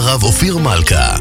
הרב אופיר מלכה.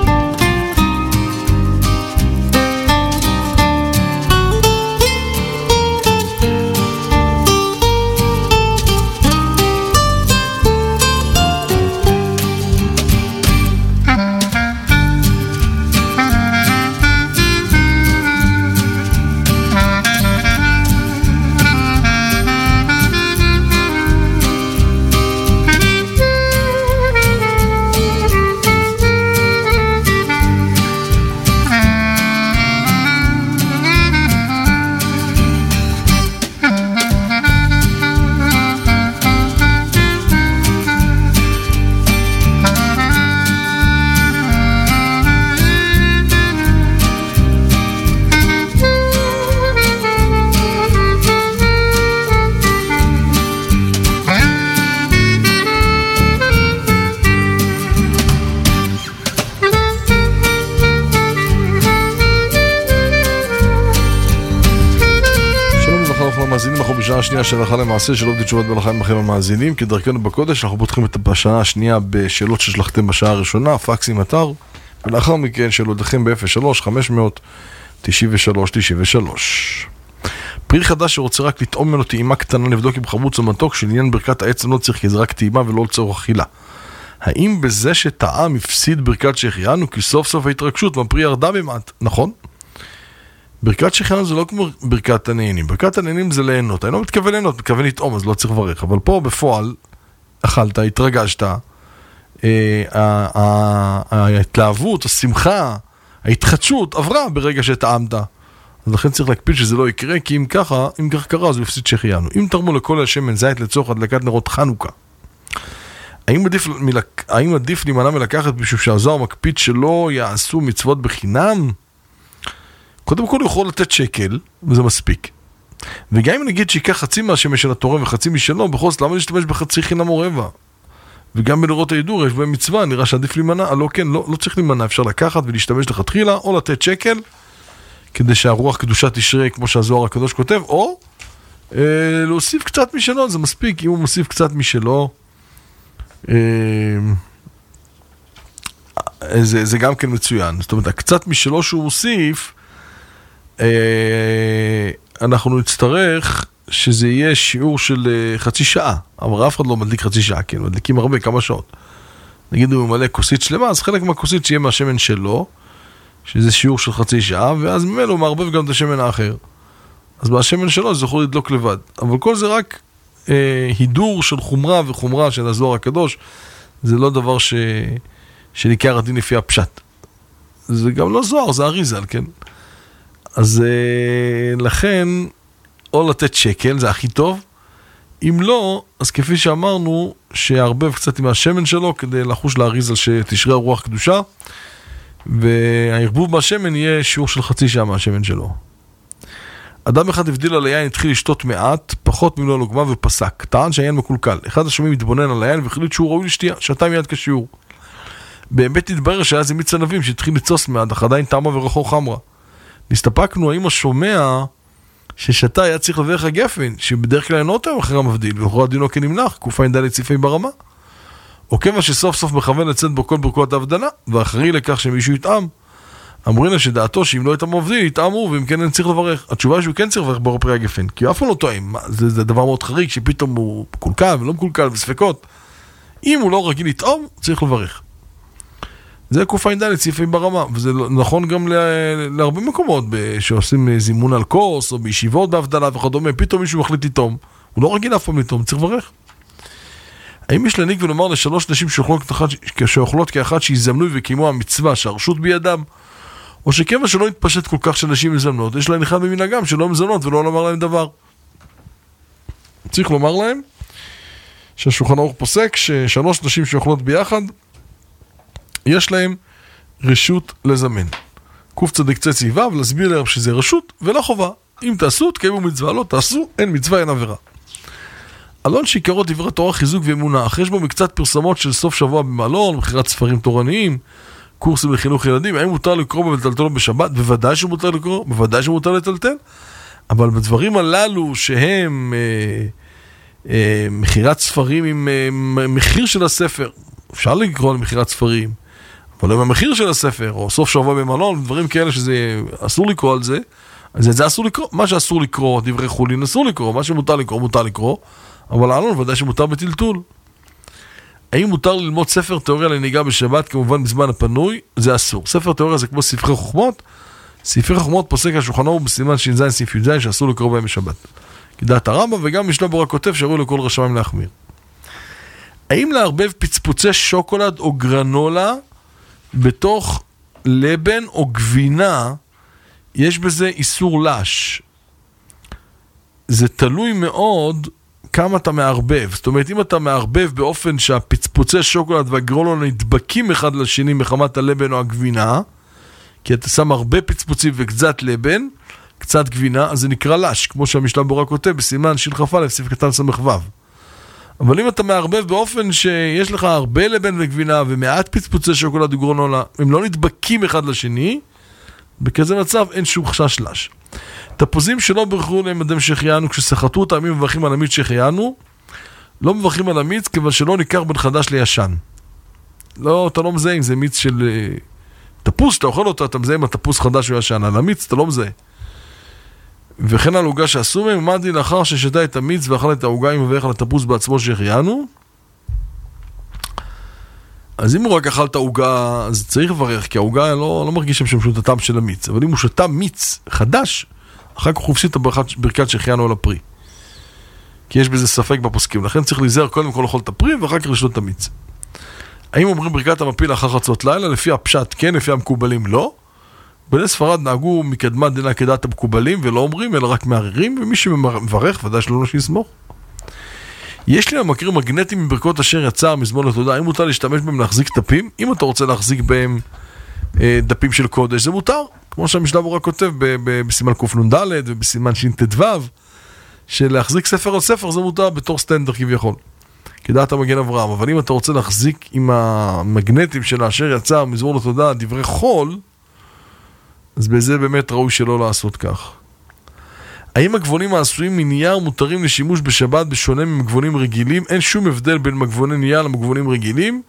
בשנה השנייה של הלכה למעשה של עובדי תשובת בהלכה עם לכם המאזינים. כדרכנו בקודש אנחנו פותחים את בשנה השנייה בשאלות ששלחתם בשעה הראשונה, פקסים אתר, ולאחר מכן שאלותיכם ב-03-500-93-93. פרי חדש שרוצה רק לטעום ממנו טעימה קטנה, לבדוק עם חמוץ או מתוק שלעניין ברכת העצם לא צריך כי זה רק טעימה ולא לצורך אכילה. האם בזה שטעם הפסיד ברכת שהחיינו כי סוף סוף ההתרגשות מהפרי ירדה במעט? נכון? ברכת שהחיינו זה לא כמו ברכת הנהנים. ברכת הנהנים זה ליהנות. אני לא מתכוון ליהנות, מתכוון לטעום, אז לא צריך לברך. אבל פה בפועל אכלת, התרגשת, ההתלהבות, השמחה, ההתחדשות עברה ברגע שטעמת. אז לכן צריך להקפיד שזה לא יקרה, כי אם כך קרה, אז הוא הפסיד שהחיינו. אם תרמו לכל השמן זית לצורך הדלקת נרות חנוכה, האם עדיף להימנע מלקחת בשביל שהזוהר מקפיד שלא יעשו מצוות בחינם? קודם כל הוא יכול לתת שקל, וזה מספיק. וגם אם נגיד שיקח חצי מהשמן של התורם וחצי משלו, בכל זאת למה להשתמש בחצי חינם או רבע? וגם בנרות הידור יש בהם מצווה, נראה שעדיף להימנע, לא כן, לא צריך להימנע, אפשר לקחת ולהשתמש לכתחילה, או לתת שקל, כדי שהרוח קדושה תשרה כמו שהזוהר הקדוש כותב, או להוסיף קצת משלו, זה מספיק, אם הוא מוסיף קצת משלו, זה גם כן מצוין. זאת אומרת, קצת משלו שהוא מוסיף, אנחנו נצטרך שזה יהיה שיעור של חצי שעה, אבל אף אחד לא מדליק חצי שעה, כן, מדליקים הרבה, כמה שעות. נגיד הוא ממלא כוסית שלמה, אז חלק מהכוסית שיהיה מהשמן שלו, שזה שיעור של חצי שעה, ואז ממנו הוא מערבב גם את השמן האחר. אז מהשמן שלו זה יכול לדלוק לבד. אבל כל זה רק הידור של חומרה וחומרה של הזוהר הקדוש, זה לא דבר שניקר הדין לפי הפשט. זה גם לא זוהר, זה אריזל, כן? אז לכן, או לתת שקל, זה הכי טוב. אם לא, אז כפי שאמרנו, שיערבב קצת עם השמן שלו, כדי לחוש לאריזל שתשרה רוח קדושה, והערבוב מהשמן יהיה שיעור של חצי שעה מהשמן שלו. אדם אחד הבדיל על היין, התחיל לשתות מעט, פחות ממלוא לוגמה ופסק. טען שהיין מקולקל. אחד השומעים התבונן על היין והחליט שהוא ראוי לשתייה, שתה מיד כשיעור. באמת התברר שהיה זה מיץ ענבים שהתחיל לצוס מעט, אך עדיין טעמה ורחו חמרה. נסתפקנו האם השומע ששתה היה צריך לברך הגפן, שבדרך כלל אינו אותם אחרי המבדיל, ולכאורה דינו כנמלח, קופה אינדה לציפי ברמה. או כמה שסוף סוף מכוון לצאת בו כל ברכות ההבדלה, ואחרי לכך שמישהו יטעם, אמרים לה שדעתו שאם לא הייתה מבדיל, יטעמו, ואם כן אין צריך לברך. התשובה היא שהוא כן צריך לברך בור פרי הגפן, כי אף פעם לא טועם. זה דבר מאוד חריג, שפתאום הוא מקולקל ולא מקולקל וספקות. אם הוא לא רגיל לטעום, צריך לברך. זה קופה אינדה לציפי ברמה, וזה נכון גם להרבה מקומות, שעושים זימון על קורס, או בישיבות בהבדלה וכדומה, פתאום מישהו מחליט לטעום. הוא לא רגיל אף פעם לטעום, צריך לברך. האם יש להניק ולומר לשלוש נשים שאוכלות כאחת שיזמנו וקיימו המצווה שהרשות בידם, או שכיוון שלא יתפשט כל כך שנשים מזמנות, יש להן אחד במנהגם שלא מזמנות ולא לומר להם דבר. צריך לומר להם שהשולחן ערוך פוסק ששלוש נשים שאוכלות ביחד, יש להם רשות לזמן. קוף צדיק צצי ו' ולהסביר להם שזה רשות ולא חובה. אם תעשו, תקיימו מצווה, לא תעשו, אין מצווה, אין עבירה. אלון שעיקרו דברי תורה, חיזוק ואמונה, אך יש בו מקצת פרסמות של סוף שבוע במעלון, מכירת ספרים תורניים, קורסים לחינוך ילדים. האם מותר לקרוא ולטלטל בשבת? בוודאי שמותר לקרוא, בוודאי שמותר לטלטל, אבל בדברים הללו שהם מכירת ספרים עם מחיר של הספר, אפשר לקרוא למכירת ספרים, אבל אם המחיר של הספר, או סוף שבוע במלון, דברים כאלה שזה אסור לקרוא על זה, אז את זה אסור לקרוא. מה שאסור לקרוא, דברי חולין, אסור לקרוא. מה שמותר לקרוא, מותר לקרוא. אבל העלון ודאי שמותר בטלטול. האם מותר ללמוד ספר תיאוריה לנהיגה בשבת, כמובן בזמן הפנוי? זה אסור. ספר תיאוריה זה כמו ספרי חוכמות. ספרי חוכמות פוסק השולחן ערוך בסימן ש"ז סעיף י"ז שאסור לקרוא בהם בשבת. כדעת הרמב"ם, וגם משנה ברורה כותב שהראוי לכל רשמים להחמיר. האם לערבב פצפוצי שוקולד או גרנולה בתוך לבן או גבינה, יש בזה איסור לש? זה תלוי מאוד כמה אתה מערבב. זאת אומרת, אם אתה מערבב באופן שהפצפוצי שוקולד והגרנולה נדבקים אחד לשני מחמת הלבן או הגבינה, כי אתה שם הרבה פצפוצים וקצת לבן, קצת גבינה, אז זה נקרא לש, כמו שהמשנה ברורה כותב בסימן ש"כ סעיף קטן ס"ו. אבל אם אתה מערבב באופן שיש לך הרבה לבן וגבינה ומעט פצפוצי שוקולד וגרנולה, הם לא נדבקים אחד לשני, בכזה מצב אין שום חשש לש. תפוזים שלא ברכו להם אדם שהחיינו, כשסחטו אותם אם מברכים על המיץ שהחיינו, לא מברכים על המיץ כיוון שלא ניכר בין חדש לישן. לא, אתה לא מזהה אם זה מיץ של תפוס, אתה אוכל אותו, אתה מזהה אם התפוס חדש או ישן, על המיץ אתה לא מזהה. וכן על עוגה שעשו מהם, מה דין לאחר ששתה את המיץ ואכל את העוגה עם ואכל את התפוס בעצמו שהחיינו? אז אם הוא רק אכל את העוגה, אז צריך לברך, כי העוגה לא מרגיש שם את הטעם של המיץ. אבל אם הוא שתה מיץ חדש, אחר כך הוא הפסיד את הברכת שהחיינו על הפרי. כי יש בזה ספק בפוסקים. לכן צריך להיזהר קודם כל לאכול את הפרי, ואחר כך לשתות את המיץ. האם אומרים ברכת המפיל לאחר חצות לילה? לפי הפשט כן, לפי המקובלים לא. בני ספרד נהגו מקדמת דנא כדעת המקובלים, ולא אומרים, אלא רק מערערים, ומי שמברך, ודאי שלא שיסמוך. יש לי המקרים מגנטיים מברכות אשר יצא מזמון לתודה. האם מותר להשתמש בהם להחזיק דפים? אם אתה רוצה להחזיק בהם דפים של קודש, זה מותר. כמו שהמשנה ברורה כותב בסימן קנ"ד ובסימן ש"ט"ו, שלהחזיק ספר על ספר זה מותר בתור סטנדר כביכול. כדעת המגן אברהם. אבל אם אתה רוצה להחזיק עם המגנטים של אשר יצא מזמון לתודה דברי חול, אז בזה באמת ראוי שלא לעשות כך. האם הגבונים העשויים מנייר מותרים לשימוש בשבת בשונה ממגבונים רגילים? אין שום הבדל בין מגבוני נייר למגבונים רגילים,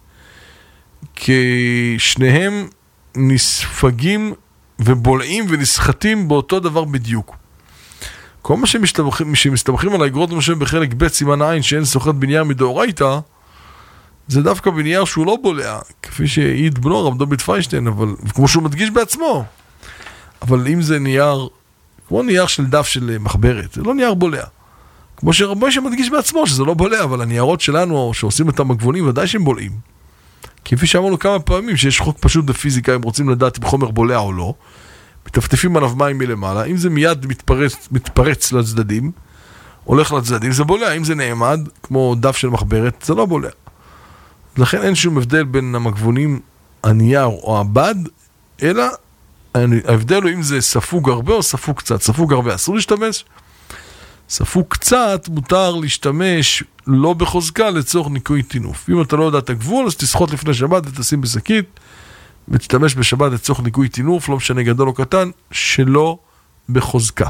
כי שניהם נספגים ובולעים ונסחטים באותו דבר בדיוק. כל מה שמסתמכים על האגרות למשל בחלק ב' סימן עין שאין סוחט בנייר מדאורייתא, זה דווקא בנייר שהוא לא בולע, כפי שהעיד בנו רב דוד פיינשטיין, אבל כמו שהוא מדגיש בעצמו. אבל אם זה נייר, כמו נייר של דף של מחברת, זה לא נייר בולע. כמו שרבי שמדגיש בעצמו שזה לא בולע, אבל הניירות שלנו שעושים את המגבונים ודאי שהם בולעים. כפי שאמרנו כמה פעמים שיש חוק פשוט בפיזיקה, אם רוצים לדעת אם חומר בולע או לא, מטפטפים עליו מים מלמעלה, אם זה מיד מתפרץ לצדדים, הולך לצדדים, זה בולע. אם זה נעמד, כמו דף של מחברת, זה לא בולע. לכן אין שום הבדל בין המגבונים, הנייר או הבד, אלא ההבדל הוא אם זה ספוג הרבה או ספוג קצת. ספוג הרבה אסור להשתמש, ספוג קצת מותר להשתמש לא בחוזקה לצורך ניקוי טינוף. אם אתה לא יודע את הגבול, אז תסחוט לפני שבת ותשים בשקית ותשתמש בשבת לצורך ניקוי טינוף, לא משנה גדול או קטן, שלא בחוזקה.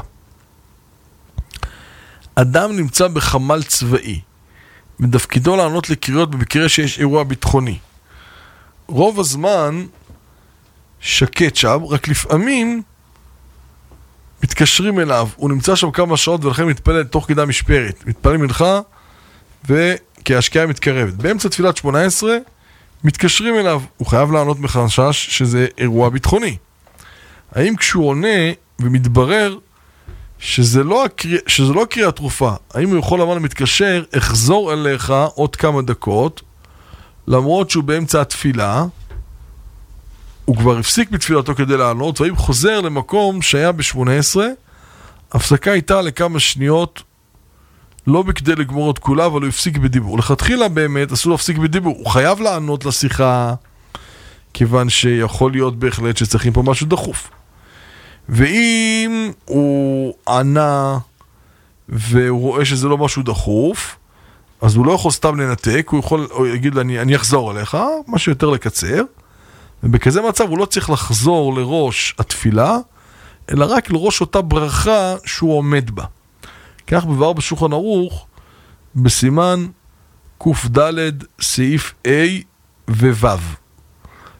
אדם נמצא בחמ"ל צבאי, מתפקידו לענות לקריאות במקרה שיש אירוע ביטחוני. רוב הזמן שקט שם, רק לפעמים מתקשרים אליו, הוא נמצא שם כמה שעות ולכן מתפלל תוך כדי המשפרת, מתפלל מנחה וכי ההשקעה מתקרבת. באמצע תפילת 18 מתקשרים אליו, הוא חייב לענות מחשש שזה אירוע ביטחוני. האם כשהוא עונה ומתברר שזה לא קריאת תרופה, האם הוא יכול לומר למתקשר, אחזור אליך עוד כמה דקות, למרות שהוא באמצע התפילה, הוא כבר הפסיק בתפילתו כדי לענות, והאם חוזר למקום שהיה ב-18, הפסקה הייתה לכמה שניות, לא בכדי לגמור את כולה, אבל הוא הפסיק בדיבור. לכתחילה באמת אסור להפסיק בדיבור, הוא חייב לענות לשיחה, כיוון שיכול להיות בהחלט שצריכים פה משהו דחוף. ואם הוא ענה והוא רואה שזה לא משהו דחוף, אז הוא לא יכול סתם לנתק, הוא יגיד אני אחזור אליך, משהו יותר לקצר, ובכזה מצב הוא לא צריך לחזור לראש התפילה, אלא רק לראש אותה ברכה שהוא עומד בה. כך מבואר בשולחן ערוך בסימן ק"ד סעיף A ו-W.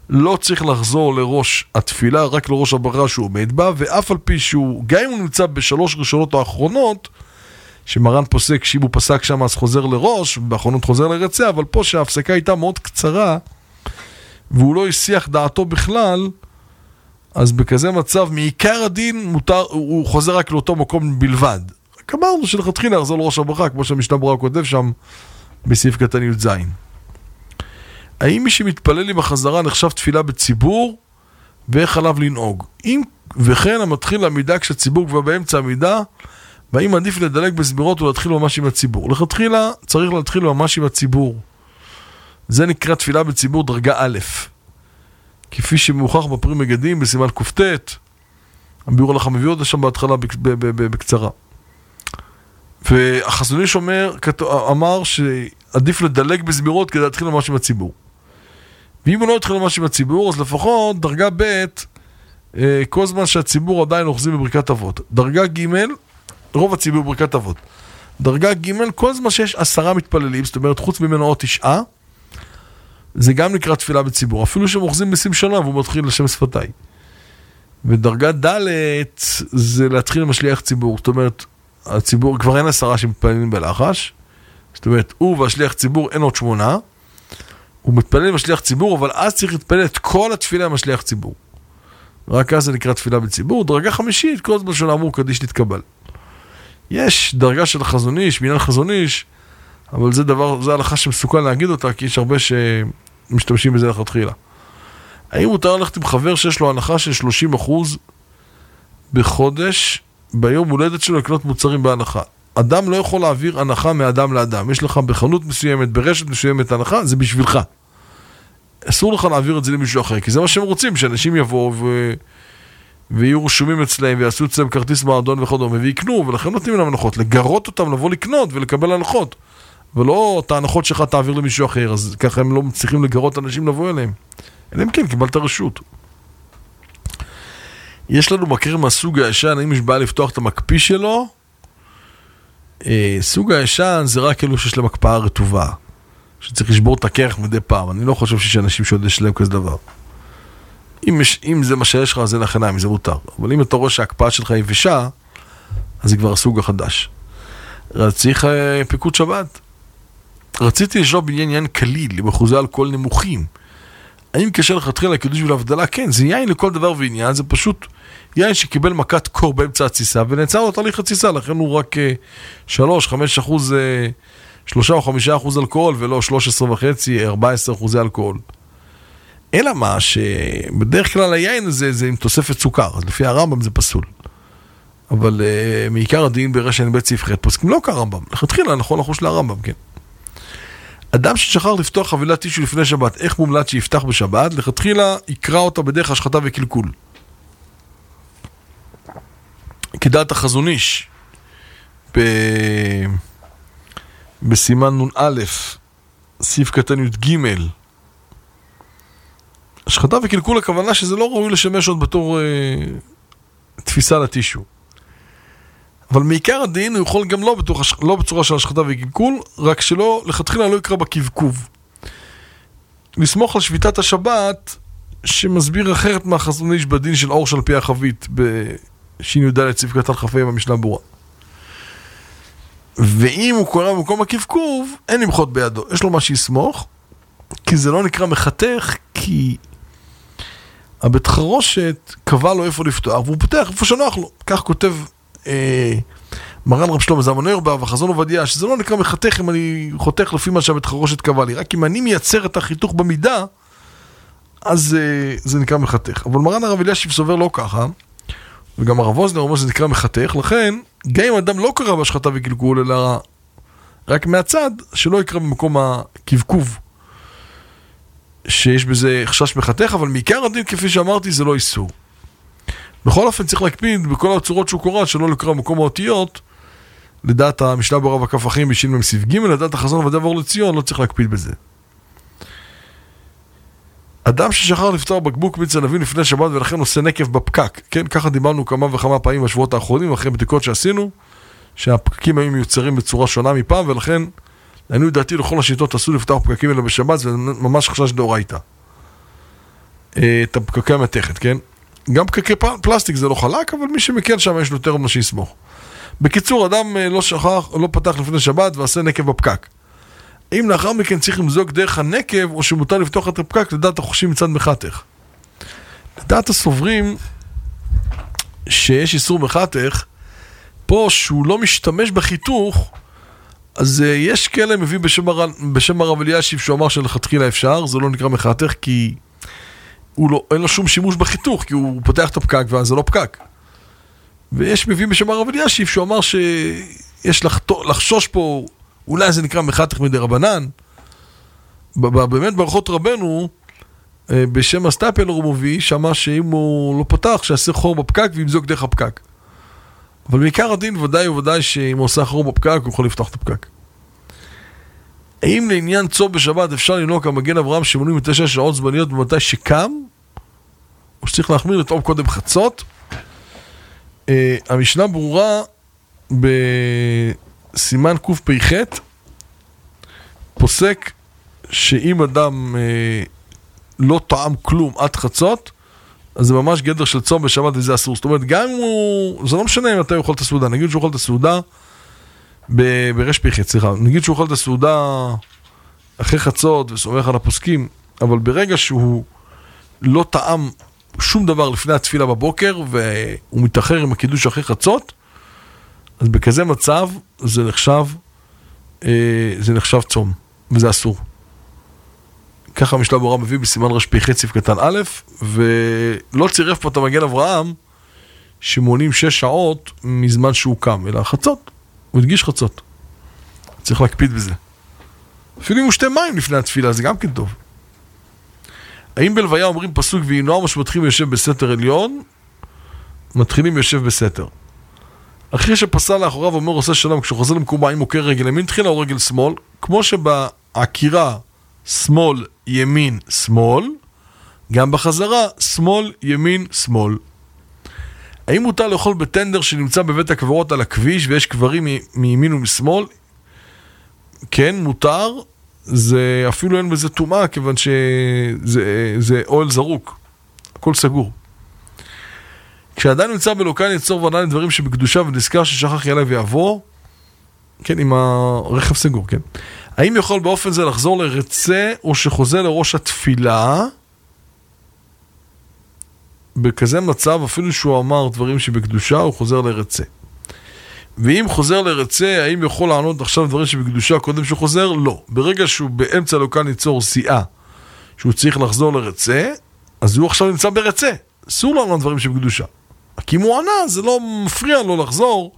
לא צריך לחזור לראש התפילה, רק לראש הברכה שהוא עומד בה, ואף על פי שהוא, גם אם הוא נמצא בשלוש ראשונות האחרונות, שמרן פוסק, שאם הוא פסק שם אז חוזר לראש, באחרונות חוזר לרצה, אבל פה שההפסקה הייתה מאוד קצרה, והוא לא הסיח דעתו בכלל, אז בכזה מצב, מעיקר הדין מותר, הוא חוזר רק לאותו מקום בלבד. רק אמרנו שלכתחילה לחזור לראש הברכה, כמו שהמשנה ברורה כותב שם, בסעיף קטן י"ז. האם מי שמתפלל עם החזרה נחשב תפילה בציבור, ואיך עליו לנהוג? אם וכן המתחיל עמידה כשהציבור כבר באמצע עמידה, והאם עדיף לדלג בסבירות ולהתחיל ממש עם הציבור? לכתחילה צריך להתחיל ממש עם הציבור. זה נקרא תפילה בציבור דרגה א', כפי שמוכח בפרי מגדים בסימן קופטט, הביאור הלכה מביא אותה שם בהתחלה בקצרה. והחזון איש אמר שעדיף לדלג בסבירות כדי להתחיל ממש עם הציבור. ואם הוא לא יתחיל ממש עם הציבור, אז לפחות דרגה ב', כל זמן שהציבור עדיין אוחזים בברכת אבות. דרגה ג', רוב הציבור בברכת אבות. דרגה ג', כל זמן שיש 10 מתפללים, זאת אומרת חוץ ממנו עוד 9, זה גם נקרא תפילה בציבור. אפילו שהם אוחזים בשים שנה והוא מתחיל לשם שפתיי. ודרגה ד' זה להתחיל עם השליח ציבור. זאת אומרת, הציבור, כבר אין 10 שמתפללים בלחש. זאת אומרת, הוא והשליח ציבור אין עוד 8. הוא מתפלל עם השליח ציבור, אבל אז צריך להתפלל את כל התפילה עם השליח ציבור. רק אז זה נקרא תפילה בציבור. דרגה 5, כל זמן שלא אמור קדיש תתקבל. יש דרגה של חזון איש, בעניין חזון איש, אבל זה הלכה שמסוכן להגיד אותה, כי יש הרבה שמשתמשים בזה לכתחילה. האם מותר ללכת עם חבר שיש לו הנחה של 30% בחודש, ביום הולדת שלו לקנות מוצרים בהנחה? אדם לא יכול להעביר הנחה מאדם לאדם. יש לך בחנות מסוימת, ברשת מסוימת הנחה, זה בשבילך. אסור לך להעביר את זה למישהו אחר, כי זה מה שהם רוצים, שאנשים יבואו ויהיו רשומים אצלהם, ויעשו אצלם כרטיס מועדון וכדומה, ויקנו, ולכן נותנים להם הנחות, לגרות אותם, לבוא לקנות ולקבל הנחות. ולא את ההנחות שלך תעביר למישהו אחר, אז ככה הם לא מצליחים לגרות אנשים לבוא אליהם. אלא אם כן, קיבלת רשות. יש לנו מקרר מהסוג הישן, האם יש בעיה לפתוח את המקפיא שלו? סוג הישן זה רק אלו שיש להם הקפאה רטובה, שצריך לשבור את הקרח מדי פעם. אני לא חושב שיש אנשים שעוד יש להם כזה דבר. אם זה מה שיש לך, זה לחינם, זה מותר. אבל אם אתה רואה שההקפאה שלך יבשה, אז זה כבר הסוג החדש. צריך פיקוד שבת. רציתי לשאול בעניין קליל, באחוזי אלכוהול נמוכים. האם קשה לכתחילה לקידוש ולהבדלה? כן, זה יין לכל דבר ועניין, זה פשוט יין שקיבל מכת קור באמצע התסיסה, ונעצר לו תהליך התסיסה, לכן הוא רק 3-5% אלכוהול, ולא 13.5-14% אלכוהול. אלא מה, שבדרך כלל היין הזה זה עם תוספת סוכר, אז לפי הרמב"ם זה פסול. אבל מעיקר הדין ברשן בית סעיף ח' פוסקים לא כרמב"ם, לכתחילה נכון לחוש להרמב"ם, כן. אדם ששכח לפתוח חבילת טישו לפני שבת, איך מומלץ שיפתח בשבת? לכתחילה יקרא אותה בדרך השחתה וקלקול. כדעת החזון איש, בסימן נ"א, סעיף קטן י"ג, השחתה וקלקול הכוונה שזה לא ראוי לשמש עוד בתור תפיסה לטישו. אבל מעיקר הדין הוא יכול גם לא בצורה של השחתה וקלקול, רק שלא, לכתחילה לא יקרא בקבקוב. נסמוך על שביתת השבת, שמסביר אחרת מהחזון איש בדין של אור של פי החבית, בש"ד סעיף קטן כ"ה במשנה ברורה. ואם הוא קורא במקום הקבקוב, אין למחות בידו. יש לו מה שיסמוך, כי זה לא נקרא מחתך, כי הבית חרושת קבע לו איפה לפתוח, והוא פותח איפה שנוח לו. כך כותב מרן רב שלמה זלמן אוירבך וחזון עובדיה, שזה לא נקרא מחתך אם אני חותך לפי מה שהבית חרושת קבע לי, רק אם אני מייצר את החיתוך במידה, אז זה נקרא מחתך. אבל מרן הרב אלישיב סובר לא ככה, וגם הרב אוזנר אומר שזה נקרא מחתך, לכן גם אם אדם לא קרא בהשחתה וקלקול, אלא רק מהצד, שלא יקרא במקום הקבקוב, שיש בזה חשש מחתך, אבל מעיקר הדין כפי שאמרתי זה לא איסור. בכל אופן צריך להקפיד בכל הצורות שהוא קורא, שלא לקרוא במקום האותיות, לדעת המשנה ברורה בכף אחים בש"מ סעיף ג', לדעת החזון עובדיה ואור לציון, לא צריך להקפיד בזה. אדם ששכח לפתוח בקבוק מיץ ענבים לפני שבת ולכן עושה נקב בפקק, כן, ככה דיברנו כמה וכמה פעמים בשבועות האחרונים, אחרי בדיקות שעשינו, שהפקקים היו מיוצרים בצורה שונה מפעם, ולכן, לעניות דעתי לכל השיטות עשו לפתוח פקקים האלה בשבת, זה ממש חשש דאורייתא. את הפקקי המתכת, כן? גם פקקי פלסטיק זה לא חלק, אבל מי שמקל שם יש לו יותר מה שיסמוך. בקיצור, אדם לא שכח, לא פתח לפני שבת ועשה נקב בפקק. אם לאחר מכן צריך למזוג דרך הנקב, או שמותר לפתוח את הפקק, לדעת החושים מצד מחתך. לדעת הסוברים שיש איסור מחתך, פה שהוא לא משתמש בחיתוך, אז יש כאלה מביא בשם הרב אלישיב שהוא אמר שלכתחילה אפשר, זה לא נקרא מחתך, כי אין לו שום שימוש בחיתוך, כי הוא פותח את הפקק ואז זה לא פקק. ויש מביא בשם הרב אלישיב שהוא אמר שיש לחשוש פה, אולי זה נקרא מחתך מדי רבנן. באמת ברכות רבנו, בשם הסטאפלר הוא מביא, שאמר שאם הוא לא פתח, שיעשה חור בפקק וימזוג דרך הפקק. אבל בעיקר הדין ודאי וודאי שאם הוא עושה חור בפקק, הוא יכול לפתוח את הפקק. האם לעניין צום בשבת אפשר לנהוג המגן אברהם 89 שעות זמניות במתי שקם? או שצריך להחמיר לטעום קודם חצות? המשנה ברורה בסימן קפ"ח פוסק שאם אדם לא טעם כלום עד חצות, אז זה ממש גדר של צום בשבת וזה אסור. זאת אומרת, גם אם הוא... זה לא משנה אם אתה אוכל את הסעודה. נגיד שהוא אוכל את הסעודה ברש פיחת, סליחה. נגיד שהוא אוכל את הסעודה אחרי חצות וסומך על הפוסקים, אבל ברגע שהוא לא טעם שום דבר לפני התפילה בבוקר והוא מתאחר עם הקידוש אחרי חצות, אז בכזה מצב זה נחשב צום, וזה אסור. ככה המשנה ברורה מביא בסימן רש פיחת סעיף קטן א', ולא צירף פה את המגן אברהם שמונים 6 שעות מזמן שהוא קם, אלא חצות. הוא הדגיש חצות. צריך להקפיד בזה. אפילו אם הוא שתי מים לפני התפילה, זה גם כן טוב. האם בלוויה אומרים פסוק וינוער מה שמתחילים יושב בסתר עליון, מתחילים יושב בסתר. אחרי שפסל לאחוריו אומר עושה שלום, כשהוא חוזר למקומה, אם הוא קר רגל ימין, תחילה או רגל שמאל, כמו שבעקירה שמאל, ימין, שמאל, גם בחזרה, שמאל, ימין, שמאל. האם מותר לאכול בטנדר שנמצא בבית הקברות על הכביש ויש קברים מימין ומשמאל? כן, מותר. זה אפילו אין בזה טומאה, כיוון שזה אוהל זרוק. הכל סגור. כשאדם נמצא בלוקן יצור וענן דברים שבקדושה ונזכר ששכח ילד ויעבור, כן, עם הרכב סגור, כן. האם יכול באופן זה לחזור לרצה או שחוזר לראש התפילה? בכזה מצב, אפילו שהוא אמר דברים שבקדושה, הוא חוזר לרצה. ואם חוזר לרצה, האם יכול לענות עכשיו דברים שבקדושה קודם שהוא חוזר? לא. ברגע שהוא באמצע לוקן ייצור סיעה, שהוא צריך לחזור לרצה, אז הוא עכשיו נמצא ברצה. אסור לענות דברים שבקדושה. כי אם הוא ענה, זה לא מפריע לו לחזור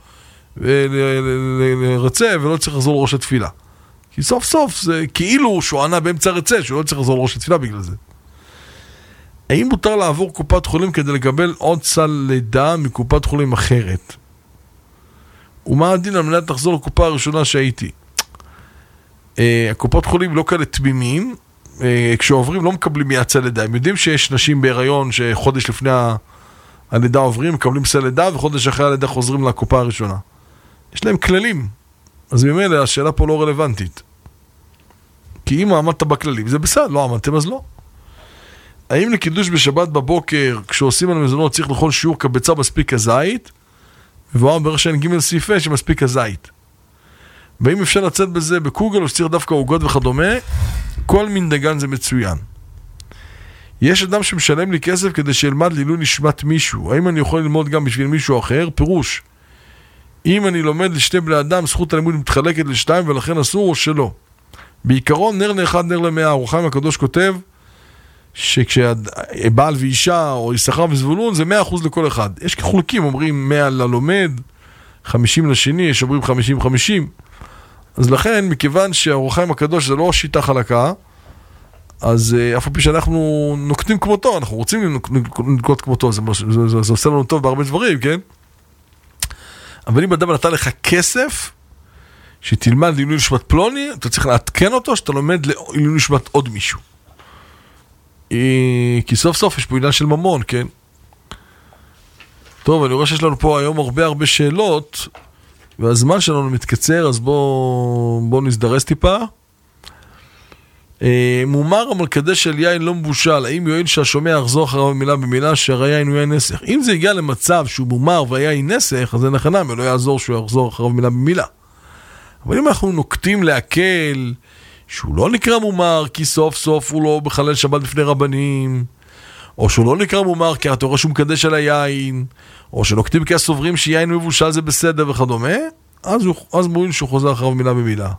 לרצה, ולא צריך לחזור לראש התפילה. כי סוף סוף זה כאילו שהוא ענה באמצע רצה, שהוא לא צריך לחזור לראש התפילה בגלל זה. האם מותר לעבור קופת חולים כדי לקבל עוד סל לידה מקופת חולים אחרת? ומה הדין על מנת לחזור לקופה הראשונה שהייתי? הקופות חולים לא כאלה תמימים, כשעוברים לא מקבלים מיד סל לידה. הם יודעים שיש נשים בהיריון שחודש לפני הלידה עוברים, מקבלים סל לידה, וחודש אחרי הלידה חוזרים לקופה הראשונה. יש להם כללים. אז ממילא השאלה פה לא רלוונטית. כי אם עמדת בכללים, זה בסדר, לא עמדתם אז לא. האם לקידוש בשבת בבוקר, כשעושים על מזונות, צריך לכל שיעור קבצה מספיק הזית? ובואו ברשן ג' סעיפה שמספיק הזית. ואם אפשר לצאת בזה בקוגל או שצריך דווקא עוגות וכדומה, כל מין דגן זה מצוין. יש אדם שמשלם לי כסף כדי שילמד לעילוי נשמת מישהו. האם אני יכול ללמוד גם בשביל מישהו אחר? פירוש. אם אני לומד לשתי בני אדם, זכות הלימוד מתחלקת לשתיים ולכן אסור או שלא. בעיקרון נר לאחד נר למאה. אור החיים הקדוש כותב שכשבעל ואישה או יששכר וזבולון זה 100% לכל אחד. יש כחולקים, אומרים 100 ללומד, 50 לשני, יש אומרים 50-50. אז לכן, מכיוון שהאור החיים הקדוש זה לא שיטה חלקה, אז אף פעם שאנחנו נוקטים כמותו, אנחנו רוצים לנקוט כמותו, זה עושה לנו טוב בהרבה דברים, כן? אבל אם אדם נתן לך כסף, שתלמד לעילוי נשמת פלוני, אתה צריך לעדכן אותו שאתה לומד לעילוי נשמת עוד מישהו. כי סוף סוף יש פה עניין של ממון, כן? טוב, אני רואה שיש לנו פה היום הרבה שאלות, והזמן שלנו מתקצר, אז בואו נזדרס טיפה. מומר המקדש של יין לא מבושל, האם יועיל שהשומע יחזור אחריו מילה במילה שהיין הוא יין נסך? אם זה הגיע למצב שהוא מומר והיין נסך, אז זה נכנם, ולא יעזור שהוא יחזור אחריו מילה במילה. אבל אם אנחנו נוקטים להקל שהוא לא נקרא מומר כי סוף סוף הוא לא בחלל שבת בפני רבנים, או שהוא לא נקרא מומר כי אתה רואה שהוא מקדש על היין, או שנוקטים כי הסוברים שיין מבושל זה בסדר וכדומה, אז מועיל שהוא חוזר אחריו מילה במילה.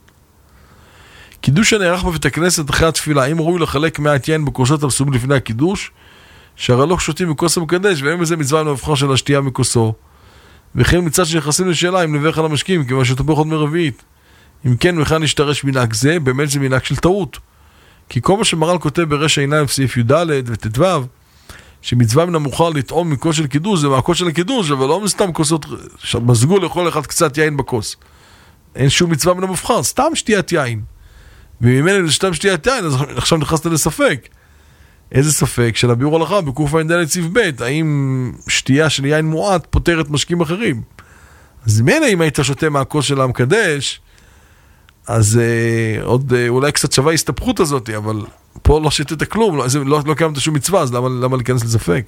קידוש הנערך בבית הכנסת אחרי התפילה, האם ראוי לחלק מעט יין בכוסות המסומים לפני הקידוש, שהרי לא שותים מכוס המקדש, ואין בזה מצווה עם המבחר של השתייה מכוסו. וכן מצד שנכנסים לשאלה אם נברך על המשקים, כיוון שתופך עוד מרבית. אם כן, מכאן נשתרש מנהג זה, באמת זה מנהג של טעות. כי כל מה שמר"ל כותב ברש העיניים בסעיף י"ד וט"ו, שמצווה מן המאוחר לטעום מכוס של קידוש, זה מהכוס של הקידוש, אבל לא מסתם כוסות, מזגו לכל אחד קצת יין בכוס. אין שום מצווה מן המאוחר, סתם שתיית יין. וממילא זה סתם שתיית יין, אז עכשיו נכנסת לספק. איזה ספק? של הביאור הלכה בקוף ע"ד סעיף ב', האם שתייה של יין מועט פותרת משקים אחרים? אז מילא אם היית שותה מהכוס של המקדש, אז עוד אולי קצת שווה ההסתפחות הזאת, אבל פה לא שתת כלום, לא קיימת שום מצווה, אז למה להיכנס לספק?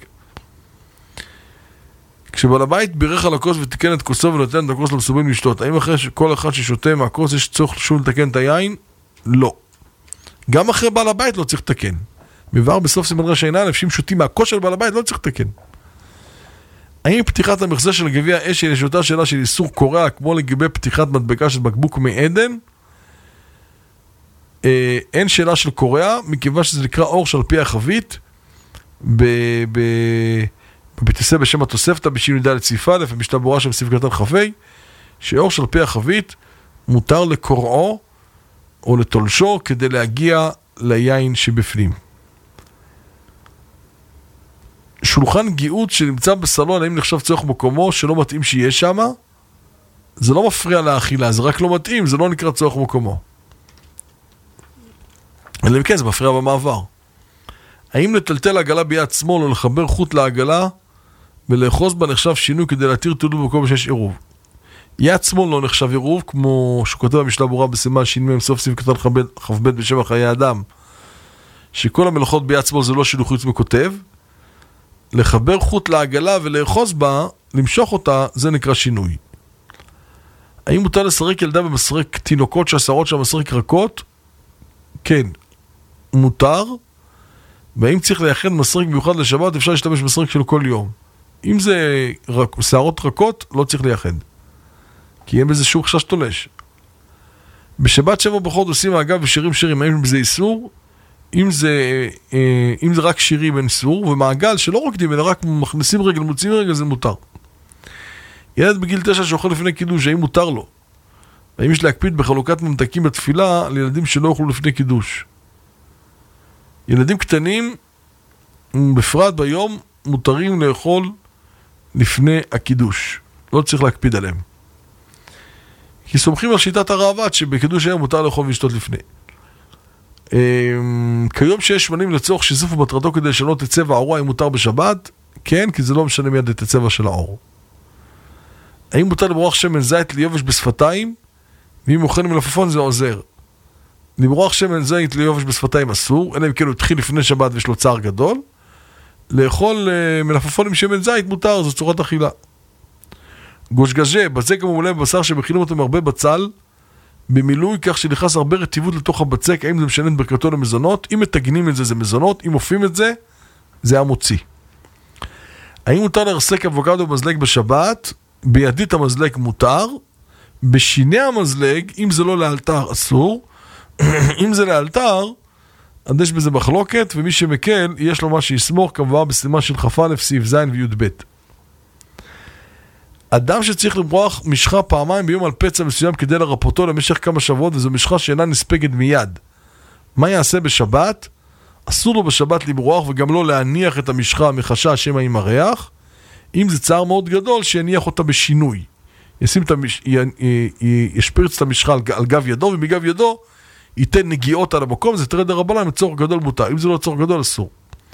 כשבעל הבית בירך על הכוס ותיקן את כוסו ונותן את הכוס למסובים לשתות, האם אחרי כל אחד ששותה מהכוס יש צורך שוב לתקן את היין? לא. גם אחרי בעל הבית לא צריך לתקן. מבאר בסוף סימן רש עיניים, שאם שותים מהכוס של בעל הבית לא צריך לתקן. האם פתיחת המכסה של גביע אש יש אותה שאלה של איסור קורע כמו לגבי פתיחת מדבקה של בקבוק מעדן? אין שאלה של קורע, מכיוון שזה נקרא אור שעל פי החבית בבתיסה בשם התוספתא בשין י"ד סעיף א' ומשנה ברורה שם סעיף קטן כ"ה, שאור שעל פי החבית מותר לקורעו או לתולשו כדי להגיע ליין שבפנים. שולחן גיאות שנמצא בסלון, האם נחשב צורך מקומו שלא מתאים שיהיה שם? זה לא מפריע לאכילה, זה רק לא מתאים, זה לא נקרא צורך מקומו. אלא אם כן, זה מפריע במעבר. האם לטלטל העגלה ביד שמאל או לחבר חוט לעגלה ולאחוז בה נחשב שינוי כדי להתיר תעודות במקום שיש עירוב? יד שמאל לא נחשב עירוב, כמו שכותב המשנה ברורה בסימן ש"מ סוף סעיף קטן כ"ב בשם חיי אדם, שכל המלאכות ביד שמאל זה לא שילוח חוץ מכותב. לחבר חוט לעגלה ולאחוז בה, למשוך אותה, זה נקרא שינוי. האם מותר לסרק ילדה במסרק תינוקות שהשערות של המסרק רכות? כן, מותר. והאם צריך לייחד מסרק מיוחד לשבת, אפשר להשתמש במסרק של כל יום. אם זה שערות רכות, לא צריך לייחד. כי אין בזה שום חשש תולש. בשבת 7 ברכות עושים אגב ושירים שירים, האם בזה איסור? אם זה רק שירים אין איסור, ומעגל שלא רוקדים, אלא רק מכניסים רגל, מוציאים רגל, זה מותר. ילד בגיל 9 שאוכל לפני קידוש, האם מותר לו? האם יש להקפיד בחלוקת ממתקים בתפילה לילדים שלא אוכלו לפני קידוש? ילדים קטנים, בפרט ביום, מותרים לאכול לפני הקידוש. לא צריך להקפיד עליהם. כי סומכים על שיטת הראב"ד שבקידוש היום מותר לאכול ולשתות לפני. כיום שיש שמנים לצורך שיזוף ומטרתו כדי לשנות את צבע העור, האם מותר בשבת? כן, כי זה לא משנה מיד את הצבע של העור. האם מותר למרוח שמן זית ליובש בשפתיים? ואם אוכל מלפפון זה עוזר. למרוח שמן זית ליובש בשפתיים אסור, אלא אם כן הוא התחיל לפני שבת ויש לו צער גדול. לאכול מלפפון עם שמן זית מותר, זו צורת אכילה. גושגז'ה, בצק הממולא בבשר שמכינים אותו מהרבה בצל, במילוי כך שנכנס הרבה רטיבות לתוך הבצק, האם זה משנה את ברכתו למזונות? אם מתגנים את זה, זה מזונות, אם מופיעים את זה, זה המוציא. האם מותר לרסק אבוקדו במזלג בשבת? בידית המזלג מותר, בשיני המזלג, אם זה לא לאלתר, אסור. אם זה לאלתר, אז יש בזה מחלוקת, ומי שמקל, יש לו מה שיסמוך, כמובן בסימן של כ"א, סעיף ז' וי"ב. אדם שצריך למרוח משחה פעמיים ביום על פצע מסוים כדי לרפאותו למשך כמה שבועות, וזו משחה שאינה נספגת מיד. מה יעשה בשבת? אסור לו בשבת למרוח וגם לא להניח את המשחה מחשש שמא עם הריח. אם זה צער מאוד גדול, שיניח אותה בשינוי. ישפריץ את המשחה על גב ידו, ומגב ידו ייתן נגיעות על המקום, זה תרד הרבנן, צורך גדול מותר. אם זה לא צורך גדול, אסור.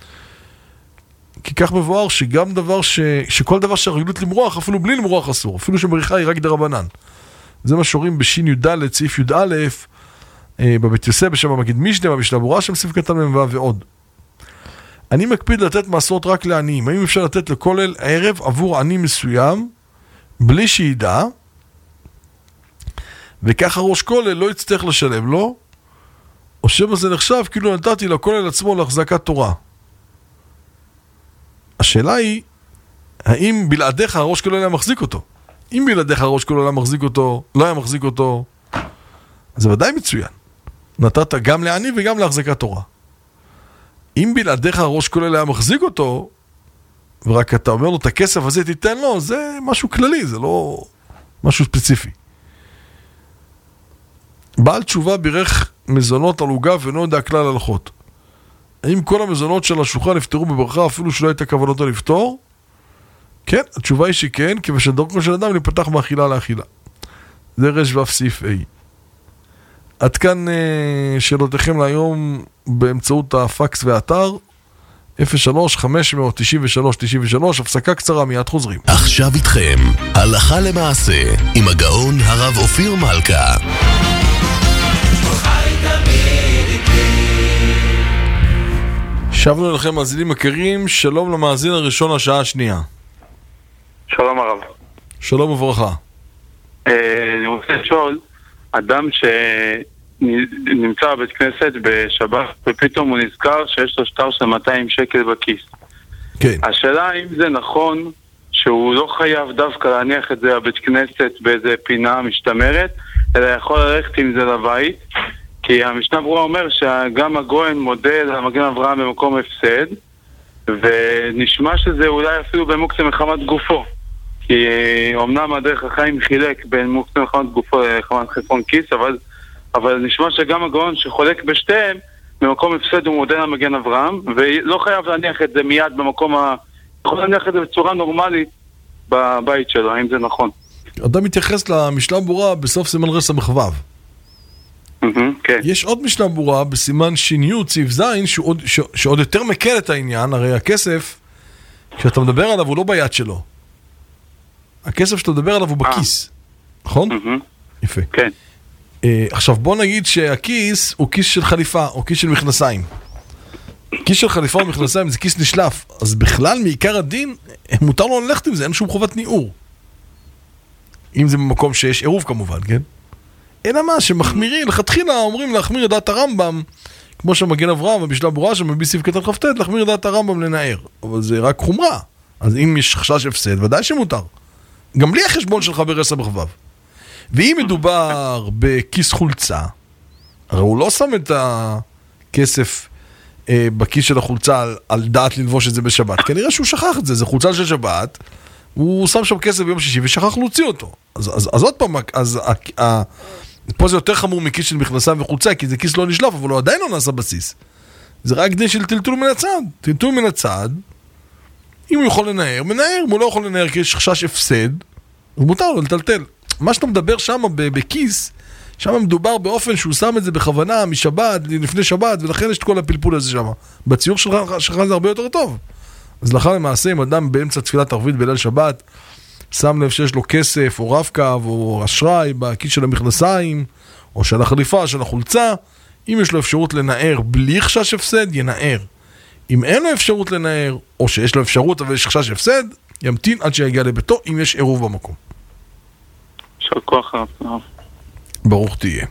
כי כך מבואר שגם דבר שכל דבר שהרגילות למרוח, אפילו בלי למרוח אסור, אפילו שמריחה היא רק דרבנן. זה מה שרואים בשין י"ד, סעיף י"א, בבית יוסף בשם המגיד משנה, במשנה ברורה שם סעיף קטן ממבוא ועוד. אני מקפיד לתת מעשרות רק לעניים. האם אפשר לתת לכל ערב עבור עני מסוים, בלי שידע, וככה ראש כולל לא יצטרך לשלם לו, או שמה זה נחשב כאילו נתתי לכולל עצמו להחזקת תורה. השאלה היא, האם בלעדיך הראש כולל היה מחזיק אותו? אם בלעדיך הראש כולל היה מחזיק אותו, לא היה מחזיק אותו, אז זה ודאי מצוין. נתת גם לעני וגם להחזקת תורה. אם בלעדיך הראש כולל היה מחזיק אותו, ורק אתה אומר לו את הכסף הזה תיתן לו, זה משהו כללי, זה לא משהו ספציפי. בעל תשובה בירך מזונות על עוגה ואינו יודע כלל הלכות. האם כל המזונות של השולחן נפטרו בברכה אפילו שלא הייתה כוונתו לפתור? כן, התשובה היא שכן, כיוון שדרכו של אדם להיפתח מאכילה לאכילה. זה רש ואף סעיף A. עד כאן שאלותיכם להיום באמצעות הפקס והאתר 03-593-93, הפסקה קצרה, מיד חוזרים. עכשיו איתכם, הלכה למעשה, עם הגאון הרב אופיר מלכה. שבנו לכם מאזינים יקרים, שלום למאזין הראשון השעה השנייה. שלום הרב. שלום וברכה. אני רוצה לשאול, אדם שנמצא בבית כנסת בשבת ופתאום הוא נזכר שיש לו שטר של 200 שקל בכיס. כן. השאלה האם זה נכון שהוא לא חייב דווקא להניח את זה בבית כנסת באיזה פינה משתמרת, אלא יכול ללכת עם זה לבית, כי המשנה ברורה אומר שגם הגויין מודה למגן אברהם במקום הפסד, ונשמע שזה אולי אפילו במוקצה מחמת גופו, כי אומנם הדרך החיים חילק בין מוקצה מחמת גופו לחמת חסרון כיס, אבל נשמע שגם הגאון שחולק בשתיהם במקום הפסד הוא מודה למגן אברהם, ולא חייב להניח את זה מיד במקום יכול להניח את זה בצורה נורמלית בבית שלו. האם זה נכון? אדם מתייחס למשנה ברורה בסוף סימן ר' סמ"ו. כן. יש עוד משנה ברורה בסימן ש"י סעיף ז' שעוד יותר מקל את העניין. הרי הכסף שאתה מדבר עליו הוא לא ביד שלו, הכסף שאתה מדבר עליו הוא בכיס, נכון? יפה. כן. עכשיו בוא נגיד שהכיס הוא כיס של חליפה או כיס של מכנסיים. כיס של חליפה או מכנסיים זה כיס נשלף, אז בכלל מעיקר הדין מותר לו ללכת עם זה, אין שום חובת ניעור, אם זה במקום שיש עירוב כמובן, כן? אלא מה שמחמירים, לכתחילה אומרים להחמיר את דעת הרמב"ם, כמו שמגן אברהם במשנה ברורה שמביא סעיף קטן כ"ט, להחמיר את דעת הרמב"ם לנער, אבל זה רק חומרה. אז אם יש חשש הפסד, ודאי שמותר, גם בלי החשבון שלך בר' סמ"ו. ואם מדובר בכיס חולצה, הרי הוא לא שם את הכסף בכיס של החולצה על דעת ללבוש את זה בשבת, כנראה שהוא שכח את זה, זה חולצה של שבת, הוא שם שם כסף ביום שישי ושכח להוציא אותו. אז עוד פעם, פה זה יותר חמור מכיס של מכנסיים וחולצה, כי זה כיס לא נשלף, אבל הוא עדיין לא נעשה בסיס. זה רק דין של טלטול מן הצד. טלטול מן הצד, אם הוא יכול לנער, מנער, אם הוא לא יכול לנער כי יש חשש הפסד, אז מותר לו לטלטל. מה שאתה מדבר שם בכיס, שם מדובר באופן שהוא שם את זה בכוונה משבת, לפני שבת, ולכן יש את כל הפלפול הזה שם. בציור שלך זה הרבה יותר טוב. אז לכן למעשה, אם אדם באמצע תפילת ערבית בליל שבת, שם לב שיש לו כסף או רב-קו או אשראי בכיס של המכנסיים, או של החליפה, של החולצה, אם יש לו אפשרות לנער בלי חשש הפסד, ינער. אם אין לו אפשרות לנער, או שיש לו אפשרות אבל יש חשש הפסד, ימתין עד שיגיע לביתו, אם יש עירוב במקום. של כוח הרב. ברוך תהיה.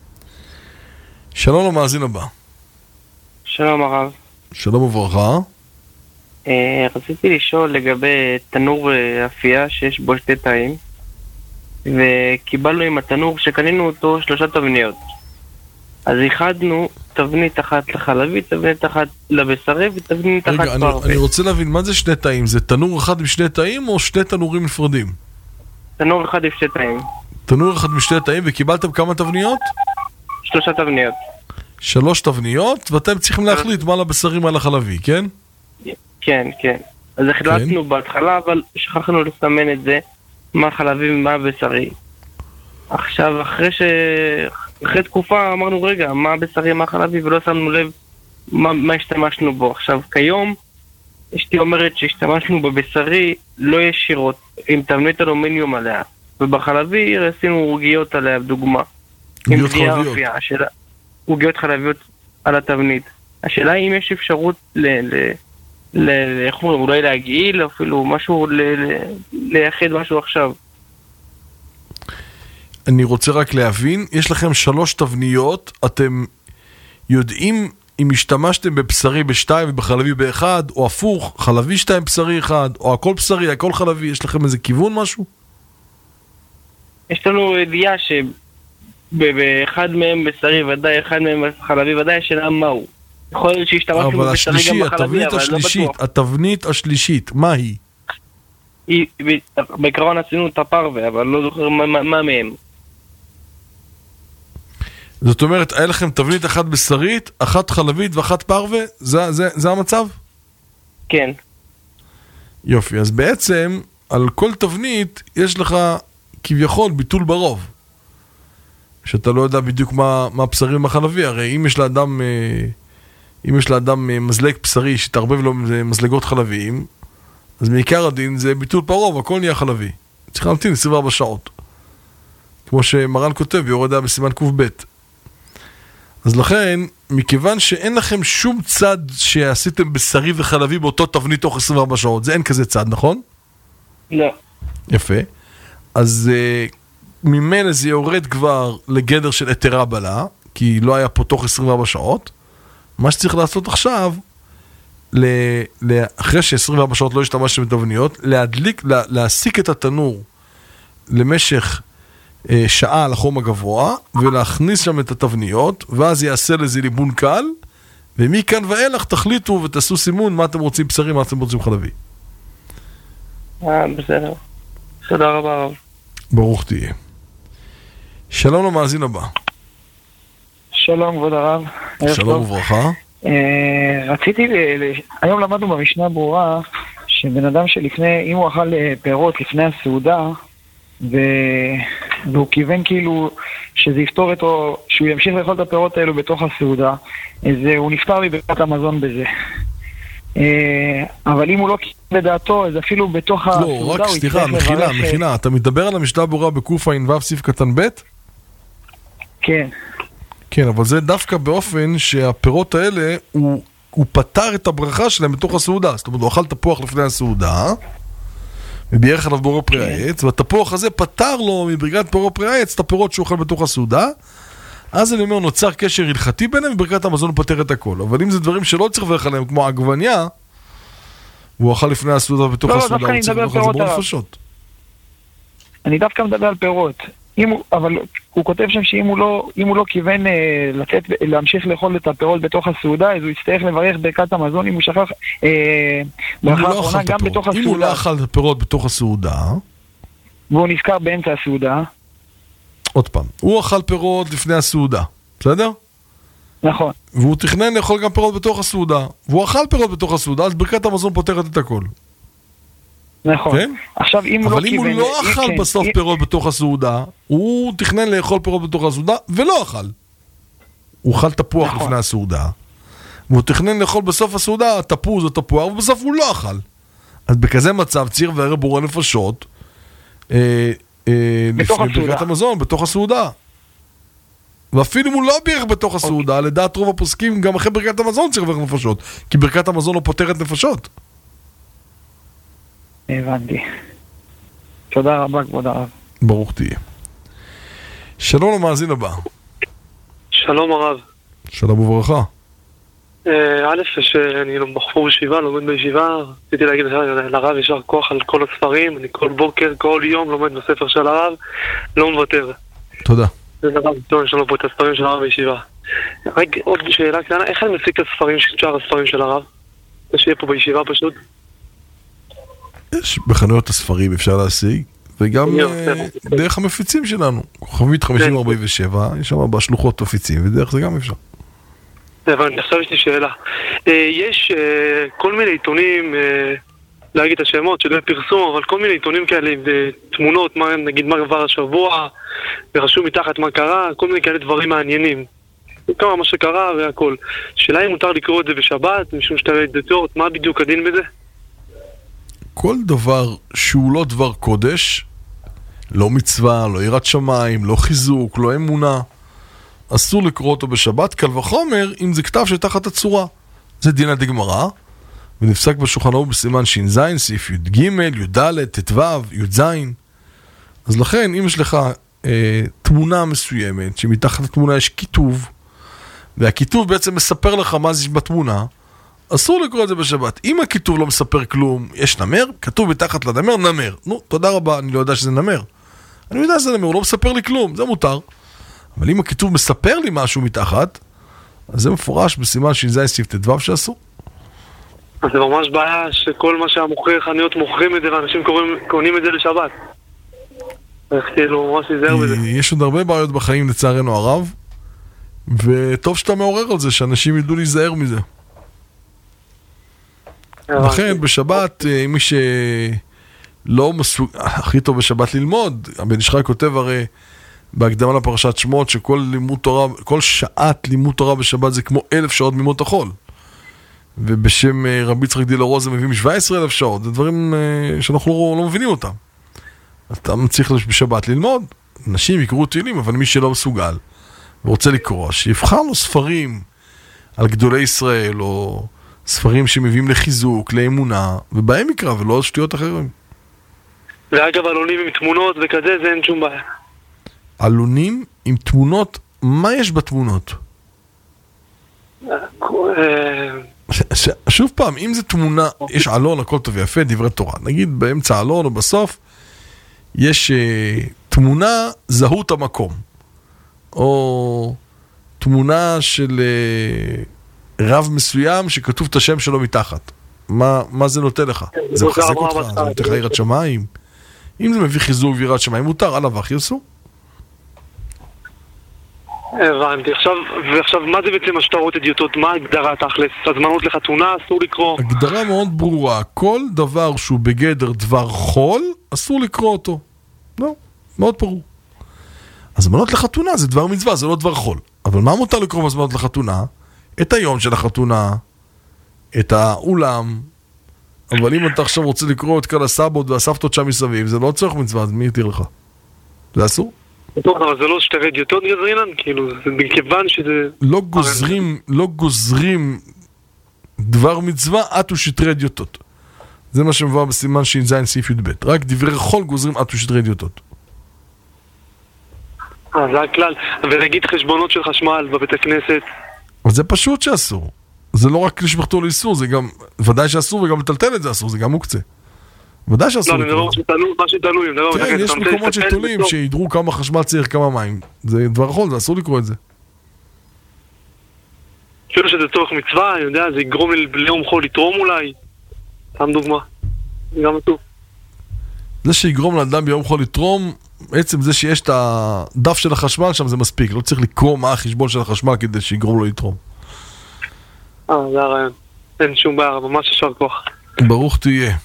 שלום למאזין הבא. שלום הרב. שלום וברכה. רציתי לשאול לגבי תנור אפייה שיש בו 2 תאים, וקיבלנו עם התנור שקנינו אותו 3 תבניות. אז איחדנו תבנית אחת לחלבית, תבנית אחת לבשרי ותבנית אחת פרווה. אני רוצה להבין, מה זה 2 תאים? זה תנור אחד עם 2 תאים או 2 תנורים נפרדים? תנור אחד עם 2 תאים. תנור אחד עם 2 תאים, וקיבלתם כמה תבניות? 3 תבניות. 3 תבניות, ואתם צריכים להחליט מה לבשרי מה לחלבי, כן? כן, כן. אז החלטנו בהתחלה, אבל שכחנו לסמן את זה, מה חלבי ומה בשרי. עכשיו, אחרי תקופה אמרנו, רגע, מה בשרי, מה חלבי, ולא שמנו לב מה השתמשנו בו. עכשיו, כיום, אשתי אומרת שהשתמשנו בבשרי לא ישירות, עם תבנית אלומיניום עליה, ובחלבי עשינו עוגיות עליה, בדוגמה. עוגיות חלביות. עוגיות חלביות על התבנית. השאלה היא אם יש אפשרות איך אומרים, אולי להגעיל, אפילו משהו, לייחד משהו עכשיו. אני רוצה רק להבין, יש לכם 3 תבניות, אתם יודעים אם השתמשתם בבשרי ב2 ובחלבי ב1, או הפוך, חלבי 2 בשרי 1, או הכל בשרי, הכל חלבי, יש לכם איזה כיוון משהו? יש לנו ידיעה שבאחד מהם בשרי ודאי, אחד מהם חלבי ודאי, השאלה מהו. יכול להיות שהשתמשנו בבשרי גם בחלבי, אבל לא בטוח. התבנית השלישית, מה היא? בעיקרון עשינו את הפרווה, אבל לא זוכר מה מהם. זאת אומרת, היה לכם תבנית אחת בשרית, אחת חלבית ואחת פרווה? זה המצב? כן. יופי, אז בעצם על כל תבנית יש לך כביכול ביטול ברוב. שאתה לא יודע בדיוק מה בשרי ומה חלבי. הרי אם יש לאדם מזלג בשרי שתערבב לו מזלגות חלביים, אז מעיקר הדין זה ביטול ברוב, הכל נהיה חלבי. צריך להמתין 24 שעות. כמו שמרן כותב, יורד היה בסימן ק"ב. אז לכן, מכיוון שאין לכם שום צד שעשיתם בשרי וחלבי באותו תבנית תוך 24 שעות, זה אין כזה צד, נכון? לא. יפה. אז ממילא זה יורד כבר לגדר של יתרה בלה, כי לא היה פה תוך 24 שעות. מה שצריך לעשות עכשיו, אחרי ש-24 שעות לא השתמשתם בתבניות, להסיק את התנור למשך שעה על החום הגבוה, ולהכניס שם את התבניות, ואז יעשה לזה ליבון קל, ומכאן ואילך תחליטו ותעשו סימון מה אתם רוצים בשרי, מה אתם רוצים חלבי. בסדר. תודה רבה רב. ברוך תהיה. שלום למאזין הבא. שלום כבוד הרב. שלום וברכה. רציתי, היום למדנו במשנה ברורה, שבן אדם שלפני, אם הוא אכל פירות לפני הסעודה, והוא כיוון כאילו שזה יפתור אותו, שהוא ימשיך לאכול את הפירות האלו בתוך הסעודה, אז הוא נפטר מברכת המזון בזה. אבל אם הוא לא כיוון לדעתו, אז אפילו בתוך הסעודה הוא יצטרך לברך... סליחה, מחילה, אתה מדבר על המשנה ברורה בקע"ו סעיף קטן ב'? כן. כן, אבל זה דווקא באופן שהפירות האלה, הוא פתר את הברכה שלהם בתוך הסעודה. זאת אומרת, הוא אכל תפוח לפני הסעודה, ובירך עליו פירות פרי העץ, והתפוח הזה פתר לו מברכת פירות פרי העץ את הפירות שהוא אוכל בתוך הסעודה. אז אני אומר, נוצר קשר הלכתי ביניהם, וברכת המזון פתר את הכל. אבל אם זה דברים שלא צריך לברך עליהם, כמו עגבניה, והוא אכל לפני הסעודה בתוך הסעודה, הוא צריך לברך על זה ברוב נפשות. אני דווקא מדבר על פירות. אבל הוא כותב שם שאם הוא לא כיוון להמשיך לאכול את הפירות בתוך הסעודה, אז הוא יצטרך לברך ברכת המזון אם הוא שכח ברכה האחרונה גם בתוך הסעודה. אם הוא לא אכל את הפירות בתוך הסעודה, והוא נזכר באמצע הסעודה, עוד פעם, הוא אכל פירות לפני הסעודה, בסדר? נכון. והוא תכנן לאכול גם פירות בתוך הסעודה, והוא אכל פירות בתוך הסעודה, אז ברכת המזון פותרת את הכל. נכון. כן? עכשיו, אבל אם הוא לא אכל בסוף פירות בתוך הסעודה, הוא תכנן לאכול פירות בתוך הסעודה, ולא אכל. הוא אכל תפוח לפני הסעודה, והוא תכנן לאכול בסוף הסעודה, תפוז או תפוח, ובסוף הוא לא אכל. אז בכזה מצב, ציר וערב בורא נפשות, לפני ברכת המזון, בתוך הסעודה. ואפילו אם הוא לא בירך בתוך הסעודה, לדעת רוב הפוסקים, גם אחרי ברכת המזון צריך לברך נפשות, כי ברכת המזון לא פותרת נפשות. הבנתי. תודה רבה כבוד הרב. ברוך תהיה. שלום למאזין הבא. שלום הרב. שלום וברכה. א', שאני בחור ישיבה, לומד בישיבה, רציתי להגיד לרב ישר כוח על כל הספרים, אני כל בוקר, כל יום לומד בספר של הרב, לא מוותר. תודה. זה דבר טוב, יש לנו פה את הספרים של הרב בישיבה. רק עוד שאלה קטנה, איך אני משיג את הספרים, שאר הספרים של הרב? זה שיהיה פה בישיבה פשוט. יש בחנויות הספרים אפשר להשיג, וגם דרך המפיצים שלנו. כוכבית 5047, יש שם בשלוחות מפיצים, ודרך זה גם אפשר. הבנתי, עכשיו יש לי שאלה. יש כל מיני עיתונים, להגיד את השמות, שלא פרסום, אבל כל מיני עיתונים כאלה, תמונות, נגיד מה עבר השבוע, ורשום מתחת מה קרה, כל מיני כאלה דברים מעניינים. כמה מה שקרה והכל. שאלה אם מותר לקרוא את זה בשבת, משום שאתה דתות, מה בדיוק הדין בזה? כל דבר שהוא לא דבר קודש, לא מצווה, לא יראת שמיים, לא חיזוק, לא אמונה, אסור לקרוא אותו בשבת, קל וחומר אם זה כתב שתחת הצורה. זה דין הדגמרא, ונפסק בשולחן ערוך בסימן ש"ז, סעיף י"ג, י"ד, ט"ו, י"ז. אז לכן, אם יש לך תמונה מסוימת, שמתחת לתמונה יש כיתוב, והכיתוב בעצם מספר לך מה זה בתמונה, אסור לקרוא את זה בשבת. אם הכיתוב לא מספר כלום, יש נמר, כתוב מתחת לנמר, נמר. נו, תודה רבה, אני לא יודע שזה נמר. אני יודע שזה נמר, הוא לא מספר לי כלום, זה מותר. אבל אם הכיתוב מספר לי משהו מתחת, אז זה מפורש בסימן ש"ז סעיף ט"ו שאסור. אז זה ממש בעיה שכל מה שהמוכרי חנויות מוכרים את זה, ואנשים קונים את זה לשבת. איך כאילו, ממש להיזהר בזה. יש עוד הרבה בעיות בחיים לצערנו הרב, וטוב שאתה מעורר על זה, שאנשים ידעו להיזהר מזה. לכן בשבת, מי שלא מסוג... הכי טוב בשבת ללמוד, הבן ישחי כותב הרי בהקדמה לפרשת שמות, שכל לימוד תורה, כל שעת לימוד תורה בשבת זה כמו 1,000 שעות מימות החול. ובשם רבי יצחק דילר רוזן מביא 17,000 שעות. זה דברים שאנחנו לא מבינים אותם. אתה צריך בשבת ללמוד. אנשים יקראו תהילים, אבל מי שלא מסוגל ורוצה לקרוא, שיבחר לו ספרים על גדולי ישראל, או ספרים שמביאים לחיזוק, לאמונה, ובהם יקרא, ולא שטויות אחרים. ואגב, עלונים עם תמונות וכזה, זה אין שום בעיה. עלונים עם תמונות, מה יש בתמונות? שוב פעם, אם זה תמונה, יש עלון, הכל טוב ויפה, דברי תורה. נגיד באמצע עלון או בסוף, יש תמונה זהות המקום. או תמונה של רב מסוים שכתוב את השם שלו מתחת. מה זה נותן לך? זה מחזק אותך, זה נותן לך יראת שמיים. אם זה מביא חיזוק ויראת שמיים, מותר, עליו אחי אסור. הבנתי. ועכשיו, מה זה בעצם השטרות אדיוטות? מה ההגדרה תכלס? הזמנות לחתונה, אסור לקרוא? הגדרה מאוד ברורה. כל דבר שהוא בגדר דבר חול, אסור לקרוא אותו. לא, מאוד ברור. הזמנות לחתונה זה דבר מצווה, זה לא דבר חול. אבל מה מותר לקרוא בזמנות לחתונה? את היום של החתונה, את האולם. אבל אם אתה עכשיו רוצה לקרוא את כל הסבות והסבתות שם מסביב, זה לא צורך מצווה, אז מי יתיר לך? זה אסור? אבל זה לא שטרי אדיוטות גזרינן? כאילו, זה מכיוון שזה... לא גוזרים דבר מצווה עד ושטרי אדיוטות. זה מה שמבוא בסימן ש"ז סעיף י"ב. רק דברי חול גוזרים עד ושטרי אדיוטות. זה הכלל. ונגיד חשבונות של חשמל בבית הכנסת. אבל זה פשוט שאסור. זה לא רק לשמחתו לאיסור, זה גם, ודאי שאסור וגם לטלטל את זה אסור, זה גם מוקצה. ודאי שאסור. לא, אני מדבר מה שתלוי. כן, יש מקומות שתולים שידרו כמה חשמל צריך, כמה מים. זה דבר חול, זה אסור לקרוא את זה. אפילו שזה צורך מצווה, אני יודע, זה יגרום ליום חול לתרום אולי. סתם דוגמה. זה גם טוב. זה שיגרום לאדם ביום חול לתרום, בעצם זה שיש את הדף של החשמל שם זה מספיק, לא צריך לקרוא מה החשבון של החשמל כדי שיגרום לו לתרום. זה הרעיון. אין שום בעיה, ממש ישר כוח. ברוך תהיה.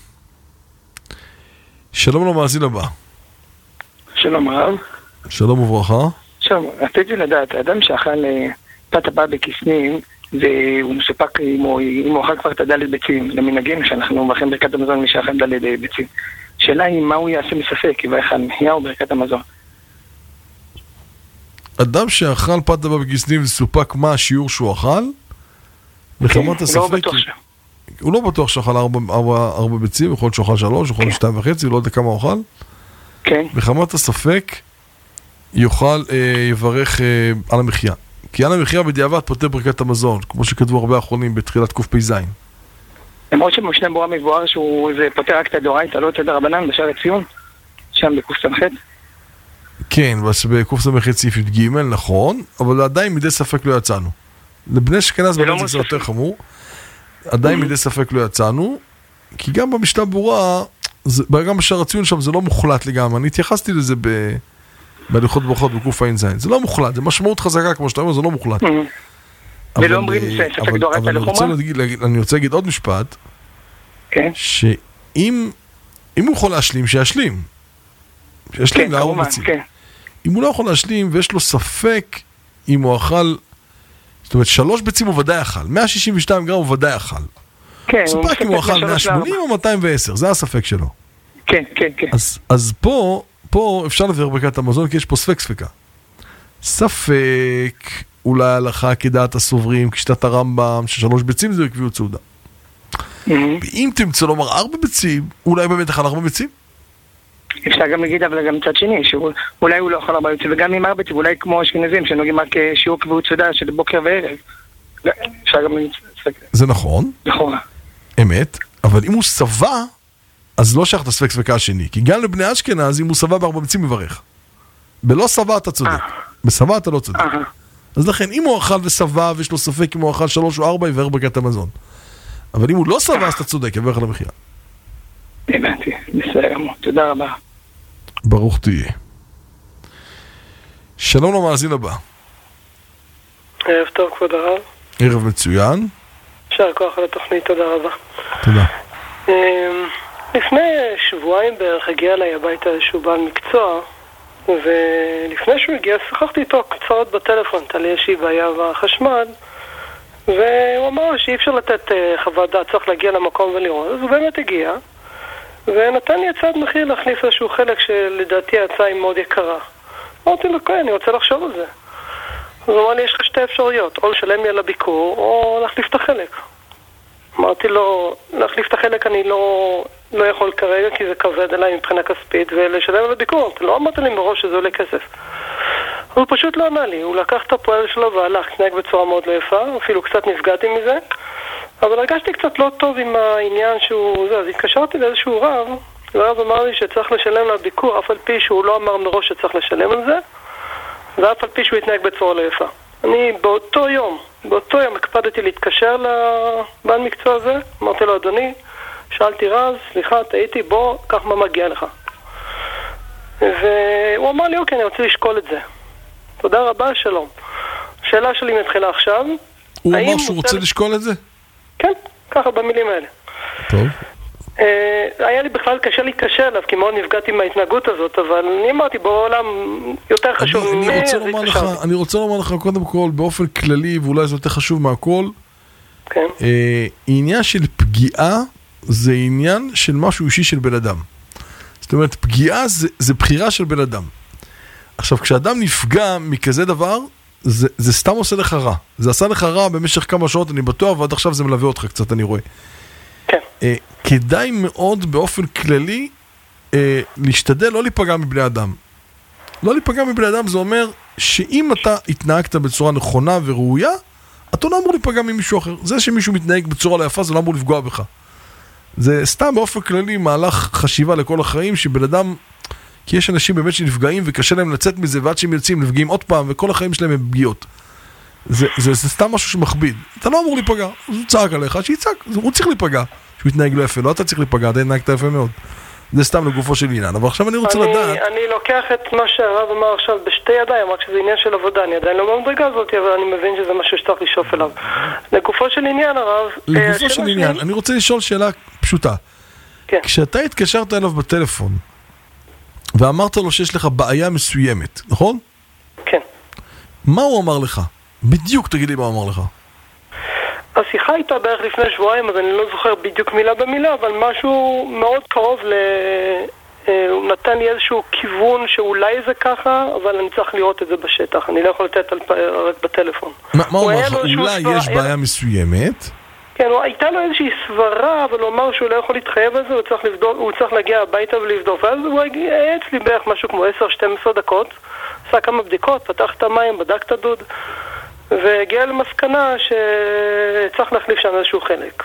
שלום למאזין הבא. שלום רב. שלום וברכה. עכשיו, רציתי לדעת, האדם שאכל פת הבא בכסנים, והוא מסופק אם הוא אכל כבר את הדלת ביצים, למנהגים שאנחנו מברכים ברכת המזון מי שאכל דלת ביצים. שאלה היא מה הוא יעשה מספק, אם יאכל מחיה או ברכת המזון. אדם שאכל פת הבא בכסנים וסופק מה השיעור שהוא אכל, מחמת הספק... הוא לא בטוח שאכל 4 ביצים, יכול להיות שאוכל 3, יכול להיות 2.5, לא יודע כמה הוא אוכל. כן. מחמת הספק יוכל יברך על המחיה. כי על המחיה בדיעבד פותר ברכת המזון, כמו שכתבו הרבה אחרונים בתחילת קפ"ז. למרות שבמשנה ברורה מבואר שהוא פותר רק את הדאורייתא, לא את דרבנן בשערי ציון, שם בקס"ח. כן, בקס"ח סעיף י"ג, נכון, אבל עדיין מדי ספק לא יצאנו. לבני אשכנז באמת זה יותר חמור. עדיין מדי ספק לא יצאנו, כי גם במשנה ברורה, גם בשער הציון שם זה לא מוחלט לגמרי. אני התייחסתי לזה בהליכות ברכות בקע"ז. זה לא מוחלט, זה משמעות חזקה כמו שאתה אומר, זה לא מוחלט. ולא אומרים ספק דאורייתא לחומרה? אני רוצה להגיד עוד משפט, שאם הוא יכול להשלים, שישלים. שישלים לארבע ביצים. אם הוא לא יכול להשלים ויש לו ספק אם הוא אכל, זאת אומרת 3 ביצים הוא ודאי אכל, 162 גרם הוא ודאי אכל. ספק אם הוא אכל 180 או 210, זה הספק שלו. כן, כן, כן. אז פה אפשר לבאר ברכת המזון כי יש פה ספקה. ספק, אולי הלכה כדעת הסוברים, כשיטת הרמב"ם, ש3 ביצים זה קביעות סעודה. ואם תמצא לומר 4 ביצים, אולי באמת אכל 4 ביצים? אפשר גם להגיד, אבל גם צד שני, שאולי הוא לא אכל 4 ביצים, וגם עם 4 ביצים, אולי כמו אשכנזים, שנוגעים רק שיעור קביעות סעודה של בוקר וערב. אפשר גם להגיד, זה נכון. נכון. אמת, אבל אם הוא סבא, אז לא שייך את הספק ספקה השני, כי גם לבני אשכנז, אם הוא סבא ב4 ביצים, מברך. בלא סבא אתה צודק, בסבא אתה לא צודק. אז לכן, אם הוא אכל וסבא, ויש לו ספק אם הוא אכל 3 או 4, יברך ברכת המזון. אבל אם הוא לא סבא, אז אתה צודק, יברך על המחיה. הבנתי, בסדר, תודה רבה. ברוך תהיה. שלום למאזין הבא. ערב טוב, כבוד הרב. ערב מצוין. יישר כוח על התוכנית, תודה רבה. תודה. לפני שבועיים בערך הגיע אליי הביתה איזשהו בעל מקצוע, ולפני שהוא הגיע שוחחתי איתו קצרות בטלפון, הייתה לי איזושהי בעיה בחשמל, והוא אמר שאי אפשר לתת חוות דעת, צריך להגיע למקום ולראות. אז הוא באמת הגיע, ונתן לי הצעת מחיר להחליף איזשהו חלק שלדעתי ההצעה היא מאוד יקרה. אמרתי לו, כן, אני רוצה לחשוב על זה. אז הוא אמר לי, יש לך 2 אפשרויות, או לשלם לי על הביקור, או להחליף את החלק. אמרתי לו, להחליף את החלק אני לא יכול כרגע, כי זה כבד עליי מבחינה כספית, ולשלם על הביקור. לא אמרתי לי מראש שזה עולה כסף. הוא פשוט לא ענה לי, הוא לקח את הפועל שלו והלך, התנהג בצורה מאוד לא יפה, אפילו קצת נפגעתי מזה, אבל הרגשתי קצת לא טוב עם העניין שהוא זה, אז התקשרתי לאיזשהו רב, והרב אמר לי שצריך לשלם לביקור, אף על פי שהוא לא אמר מראש שצריך לשלם על זה, ואף על פי שהוא התנהג בצורה לא יפה. אני באותו יום הקפדתי להתקשר לבעל מקצוע הזה, אמרתי לו, אדוני, שאלתי רז, סליחה, טעיתי, בוא, כך מה מגיע לך. והוא אמר לי, אוקיי, אני רוצה לשקול את זה. תודה רבה, שלום. השאלה שלי מתחילה עכשיו. הוא אמר שהוא רוצה לשקול את זה? כן, ככה במילים האלה. טוב. היה לי בכלל קשה להתקשר אליו, כי מאוד נפגעתי מההתנהגות הזאת, אבל אני אמרתי, בעולם יותר חשוב אני רוצה לומר לך קודם כל, באופן כללי, ואולי זה יותר חשוב מהכל, כן. עניין של פגיעה זה עניין של משהו אישי של בן אדם. זאת אומרת, פגיעה זה בחירה של בן אדם. עכשיו, כשאדם נפגע מכזה דבר, זה סתם עושה לך רע. זה עשה לך רע במשך כמה שעות, אני בטוח, ועד עכשיו זה מלווה אותך קצת, אני רואה. כן. כדאי מאוד באופן כללי להשתדל לא להיפגע מבני אדם. לא להיפגע מבני אדם זה אומר שאם אתה התנהגת בצורה נכונה וראויה, אתה לא אמור להיפגע ממישהו אחר. זה שמישהו מתנהג בצורה לא יפה, זה לא אמור לפגוע בך. זה סתם באופן כללי מהלך חשיבה לכל החיים, שבן אדם, כי יש אנשים באמת שנפגעים וקשה להם לצאת מזה, ועד שהם יוצאים נפגעים עוד פעם, וכל החיים שלהם הם פגיעות. זה סתם משהו שמכביד. אתה לא אמור להיפגע. הוא צעק עליך, שיצעק. הוא צריך להיפגע. שהוא יתנהג לא יפה. לא אתה צריך להיפגע, אתה התנהגת יפה מאוד. זה סתם לגופו של עניין. אבל עכשיו אני רוצה לדעת... אני לוקח את מה שהרב אמר עכשיו בשתי ידיים, רק שזה עניין של עבודה. אני עדיין לא במדרגה הזאת, אבל אני מבין שזה משהו שצריך לשאוף אליו. לגופו של עניין, הרב... לגופו של עניין, אני רוצה לשאול שאלה פשוטה. כן. כשאתה התקשרת אליו בטלפון, ואמרת לו שיש לך בעיה מסוימת, נכון? כן. מה הוא אמר לך? בדיוק תגיד לי מה הוא אמר לך. השיחה הייתה בערך לפני שבועיים, אז אני לא זוכר בדיוק מילה במילה, אבל משהו מאוד קרוב הוא נתן לי איזשהו כיוון שאולי זה ככה, אבל אני צריך לראות את זה בשטח. אני לא יכול לתת רק בטלפון. מה הוא אמר לך? אולי יש בעיה מסוימת? כן, הייתה לו איזושהי סברה, אבל הוא אמר שהוא לא יכול להתחייב על זה, הוא צריך להגיע הביתה ולבדוק. ואז הוא הגיע אצלי בערך משהו כמו 10-12 דקות, עשה כמה בדיקות, פתח את המים, בדק את הדוד, והגיע למסקנה שצריך להחליף שם איזשהו חלק.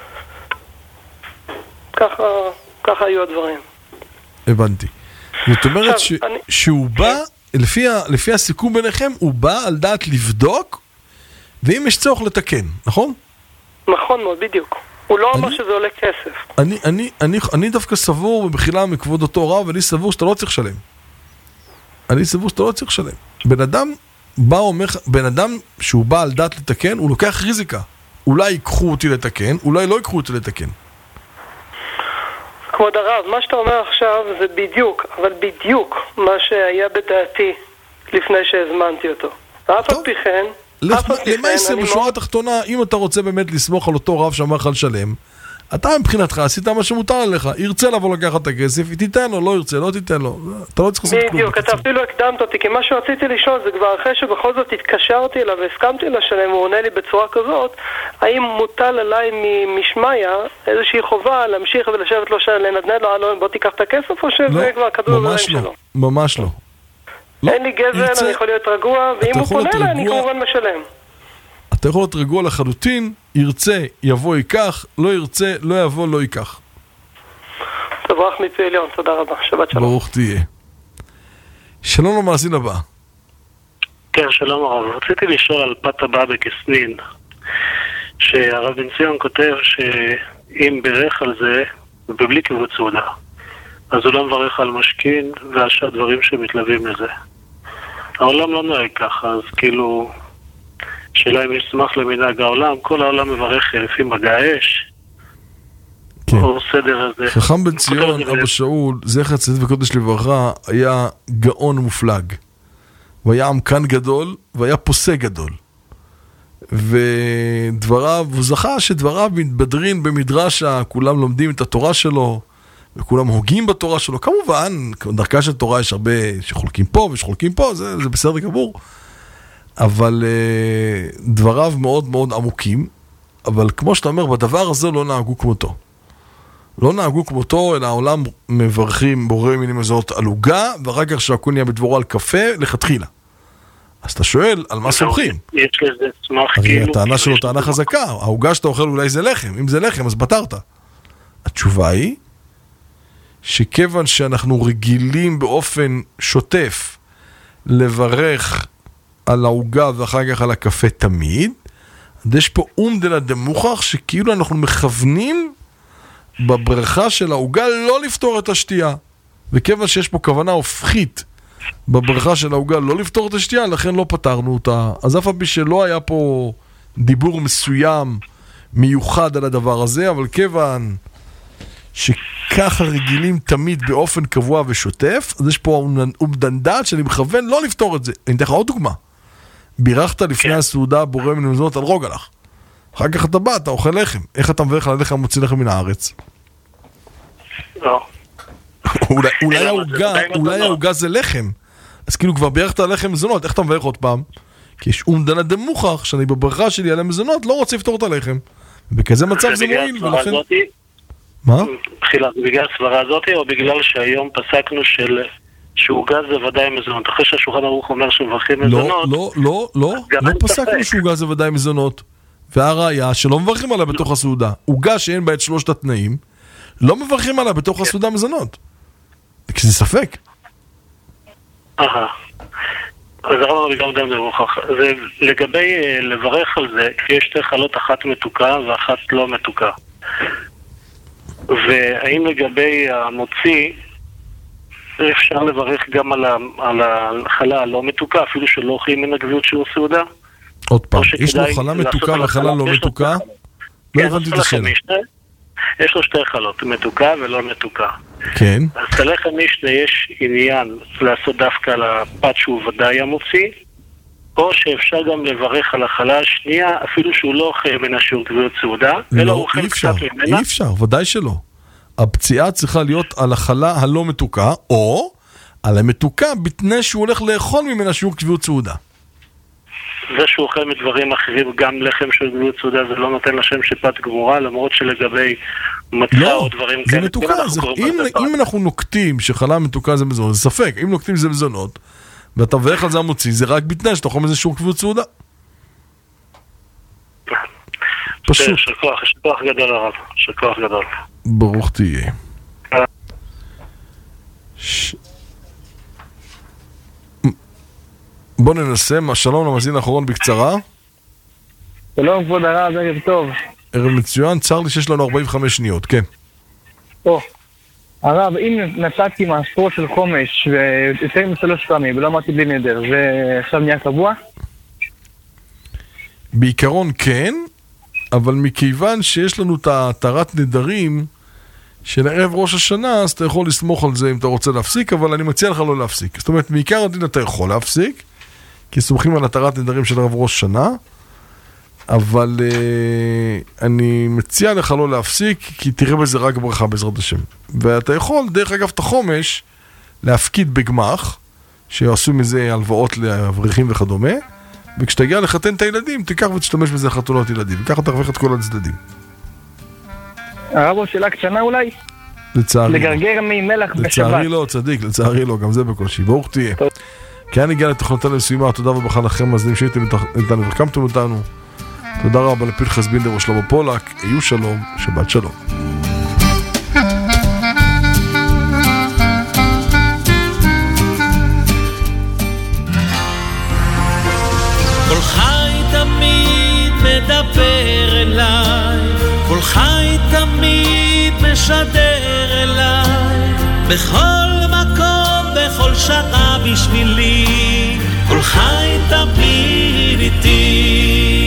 ככה היו הדברים. הבנתי. זאת אומרת שהוא בא, לפי הסיכום ביניכם, הוא בא על דעת לבדוק, ואם יש צורך לתקן, נכון? נכון מאוד, בדיוק. הוא לא אמר שזה עולה כסף. אני דווקא סבור, ובחילה מכבוד אותו רב, אני סבור שאתה לא צריך לשלם. בן אדם שהוא בא על דעת לתקן, הוא לוקח ריזיקה. אולי ייקחו אותי לתקן, אולי לא ייקחו אותי לתקן. כבוד הרב, מה שאתה אומר עכשיו זה בדיוק, אבל בדיוק מה שהיה בדעתי לפני שהזמנתי אותו. אף על פי כן, למעשה בשורה התחתונה, אם אתה רוצה באמת לסמוך על אותו רב שאמר לך לשלם, אתה מבחינתך עשית מה שמותר עליך, ירצה לבוא לקחת את הכסף, תיתן לו, לא ירצה, לא תיתן לו, אתה לא צריך לעשות כלום. בדיוק, אתה אפילו הקדמת אותי, כי מה שרציתי לשאול זה כבר אחרי שבכל זאת התקשרתי אליו והסכמתי לשלם, הוא עונה לי בצורה כזאת, האם מוטל עליי משמעיה איזושהי חובה להמשיך ולשבת לו לנדנד לו, בוא תיקח את הכסף, או שזה כבר כדור בזמן שלו? ממש לא. אין לי גזל, אני יכול להיות רגוע, ואם הוא פונה אליי, אני כמובן משלם. אתה יכול להיות רגוע לחלוטין, ירצה, יבוא, ייקח, לא ירצה, לא יבוא, לא ייקח. תברך מפי עליון, תודה רבה, שבת שלום. ברוך תהיה. שלום למאזין הבא. כן, שלום הרב. רציתי לשאול על פת הבא בכסנין, שהרב בן ציון כותב שאם בירך על זה, ובלי כיוות סעודה, אז הוא לא מברך על משכין ועל שאר דברים שמתלווים לזה. העולם לא נוהג ככה, אז כאילו... שאלה אם יש סמך למנהג העולם, כל העולם מברך לפי מגע האש, או סדר הזה. חכם בן ציון, אבא שאול, זכר צדיק וקודש לברכה, היה גאון מופלג. הוא היה עמקן גדול, והיה פוסק גדול. ודבריו, הוא זכה שדבריו מתבדרין במדרשה, כולם לומדים את התורה שלו, וכולם הוגים בתורה שלו. כמובן, דרכה של תורה יש הרבה שחולקים פה ושחולקים פה, זה בסדר גמור. אבל דבריו מאוד מאוד עמוקים, אבל כמו שאתה אומר, בדבר הזה לא נהגו כמותו. לא נהגו כמותו, אלא העולם מברכים בורא מינים הזאת על עוגה, ואחר כך שהכול נהיה בדברו על קפה, לכתחילה. אז אתה שואל, על מה סומכים? יש לזה סמך כאילו... כאילו... הטענה שלו טענה חזקה, העוגה שאתה אוכל אולי זה לחם, אם זה לחם אז בטרת. התשובה היא, שכיוון שאנחנו רגילים באופן שוטף לברך על העוגה ואחר כך על הקפה תמיד, אז יש פה אומדנה דמוכח שכאילו אנחנו מכוונים בברכה של העוגה לא לפתור את השתייה. וכיוון שיש פה כוונה הופכית בברכה של העוגה לא לפתור את השתייה, לכן לא פתרנו אותה. אז אף פעם שלא היה פה דיבור מסוים מיוחד על הדבר הזה, אבל כיוון שככה רגילים תמיד באופן קבוע ושוטף, אז יש פה אומדן שאני מכוון לא לפתור את זה. אני אתן לך עוד דוגמה. בירכת לפני הסעודה בורא מן המזונות על רוגלח. אחר כך אתה בא, אתה אוכל לחם. איך אתה מברך על הלחם מוציא לחם מן הארץ? לא. אולי העוגה זה לחם. אז כאילו כבר בירכת על לחם מזונות, איך אתה מברך עוד פעם? כי יש אומדנה דמוכח שאני בברכה שלי על המזונות לא רוצה לפתור את הלחם. בכזה מצב זה מועיל, ולכן... מה? בגלל הסברה הזאת, או בגלל שהיום פסקנו שעוגה זה ודאי מזונות. אחרי שהשולחן ערוך אומר שמברכים מזונות... לא פסקנו שעוגה זה ודאי מזונות. והראיה שלא מברכים עליה בתוך הסעודה. עוגה שאין בה את שלושת התנאים, לא מברכים עליה בתוך הסעודה מזונות. כי זה ספק. אז הרב גם דם מוכח. לגבי לברך על זה, יש שתי חלות, אחת מתוקה ואחת לא מתוקה. והאם לגבי המוציא אפשר לברך גם על החלה הלא מתוקה, אפילו שלא אוכלים מן הגביעות של הסעודה? עוד פעם, יש לו חלה מתוקה וחלה לא מתוקה? לא הבנתי את השאלה. יש לו שתי חלות, מתוקה ולא מתוקה. כן. אז תלך המשנה יש עניין לעשות דווקא על הפת שהוא ודאי המוציא, או שאפשר גם לברך על החלה השנייה, אפילו שהוא לא אוכל ממנה שיעור גביעות סעודה, אלא הוא אוכל קצת ממנה. אי אפשר, ודאי שלא. הפציעה צריכה להיות על החלה הלא מתוקה, או על המתוקה בתנאי שהוא הולך לאכול ממנה שיעור גביעות סעודה. זה שהוא אוכל מדברים אחרים, גם לחם של גביעות סעודה, זה לא נותן לשם שפת גמורה, למרות שלגבי מצה או דברים כאלה. זה מתוקה, אם אנחנו נוקטים שחלה מתוקה זה מזונות, זה ספק, אם נוקטים זה מזונות, ואתה מברך על זה המוציא, זה רק בתנאי שאתה אוכל מזה שיעור גביעות סעודה. פשוט. שכוח גדול הרב, שכוח גדול. ברוך תהיה. בוא ננסה, שלום למאזין האחרון בקצרה. שלום כבוד הרב, ערב טוב. ערב מצוין, צר לי שיש לנו 45 שניות, כן. הרב, אם נתתי מעשרות של חומש ויותר מ3 פעמים ולא אמרתי בלי נדר, זה עכשיו נהיה קבוע? בעיקרון כן, אבל מכיוון שיש לנו את התרת נדרים של ערב ראש השנה, אז אתה יכול לסמוך על זה אם אתה רוצה להפסיק, אבל אני מציע לך לא להפסיק. זאת אומרת, מעיקר הדין אתה יכול להפסיק, כי סומכים על התרת נדרים של ערב ראש השנה, אבל אני מציע לך לא להפסיק, כי תראה בזה רק ברכה בעזרת השם. ואתה יכול, דרך אגב, את החומש, להפקיד בגמח, שיעשו מזה הלוואות לאברכים וכדומה, וכשתגיע לחתן את הילדים, תיקח ותשתמש בזה לחתונות ילדים, וככה תרוויח את כל הצדדים. הרב, שאלה קטנה אולי? לצערי לגרגר מי מלח בשבת. לצערי לא, צדיק, לצערי לא, גם זה בקושי. ברוך תהיה. כי אני הגיע לתכנותינו לסיומה, תודה וברכה לכם, אז שהייתם איתנו וחכמתם אותנו. תודה רבה לפנחס בינדר ושלמה פולק, היו שלום, שבת שלום. כל חי תמיד מדבר אליי, כל חי תמיד משדר אליי, בכל מקום, בכל שעה בשבילי, כל חי תמיד איתי.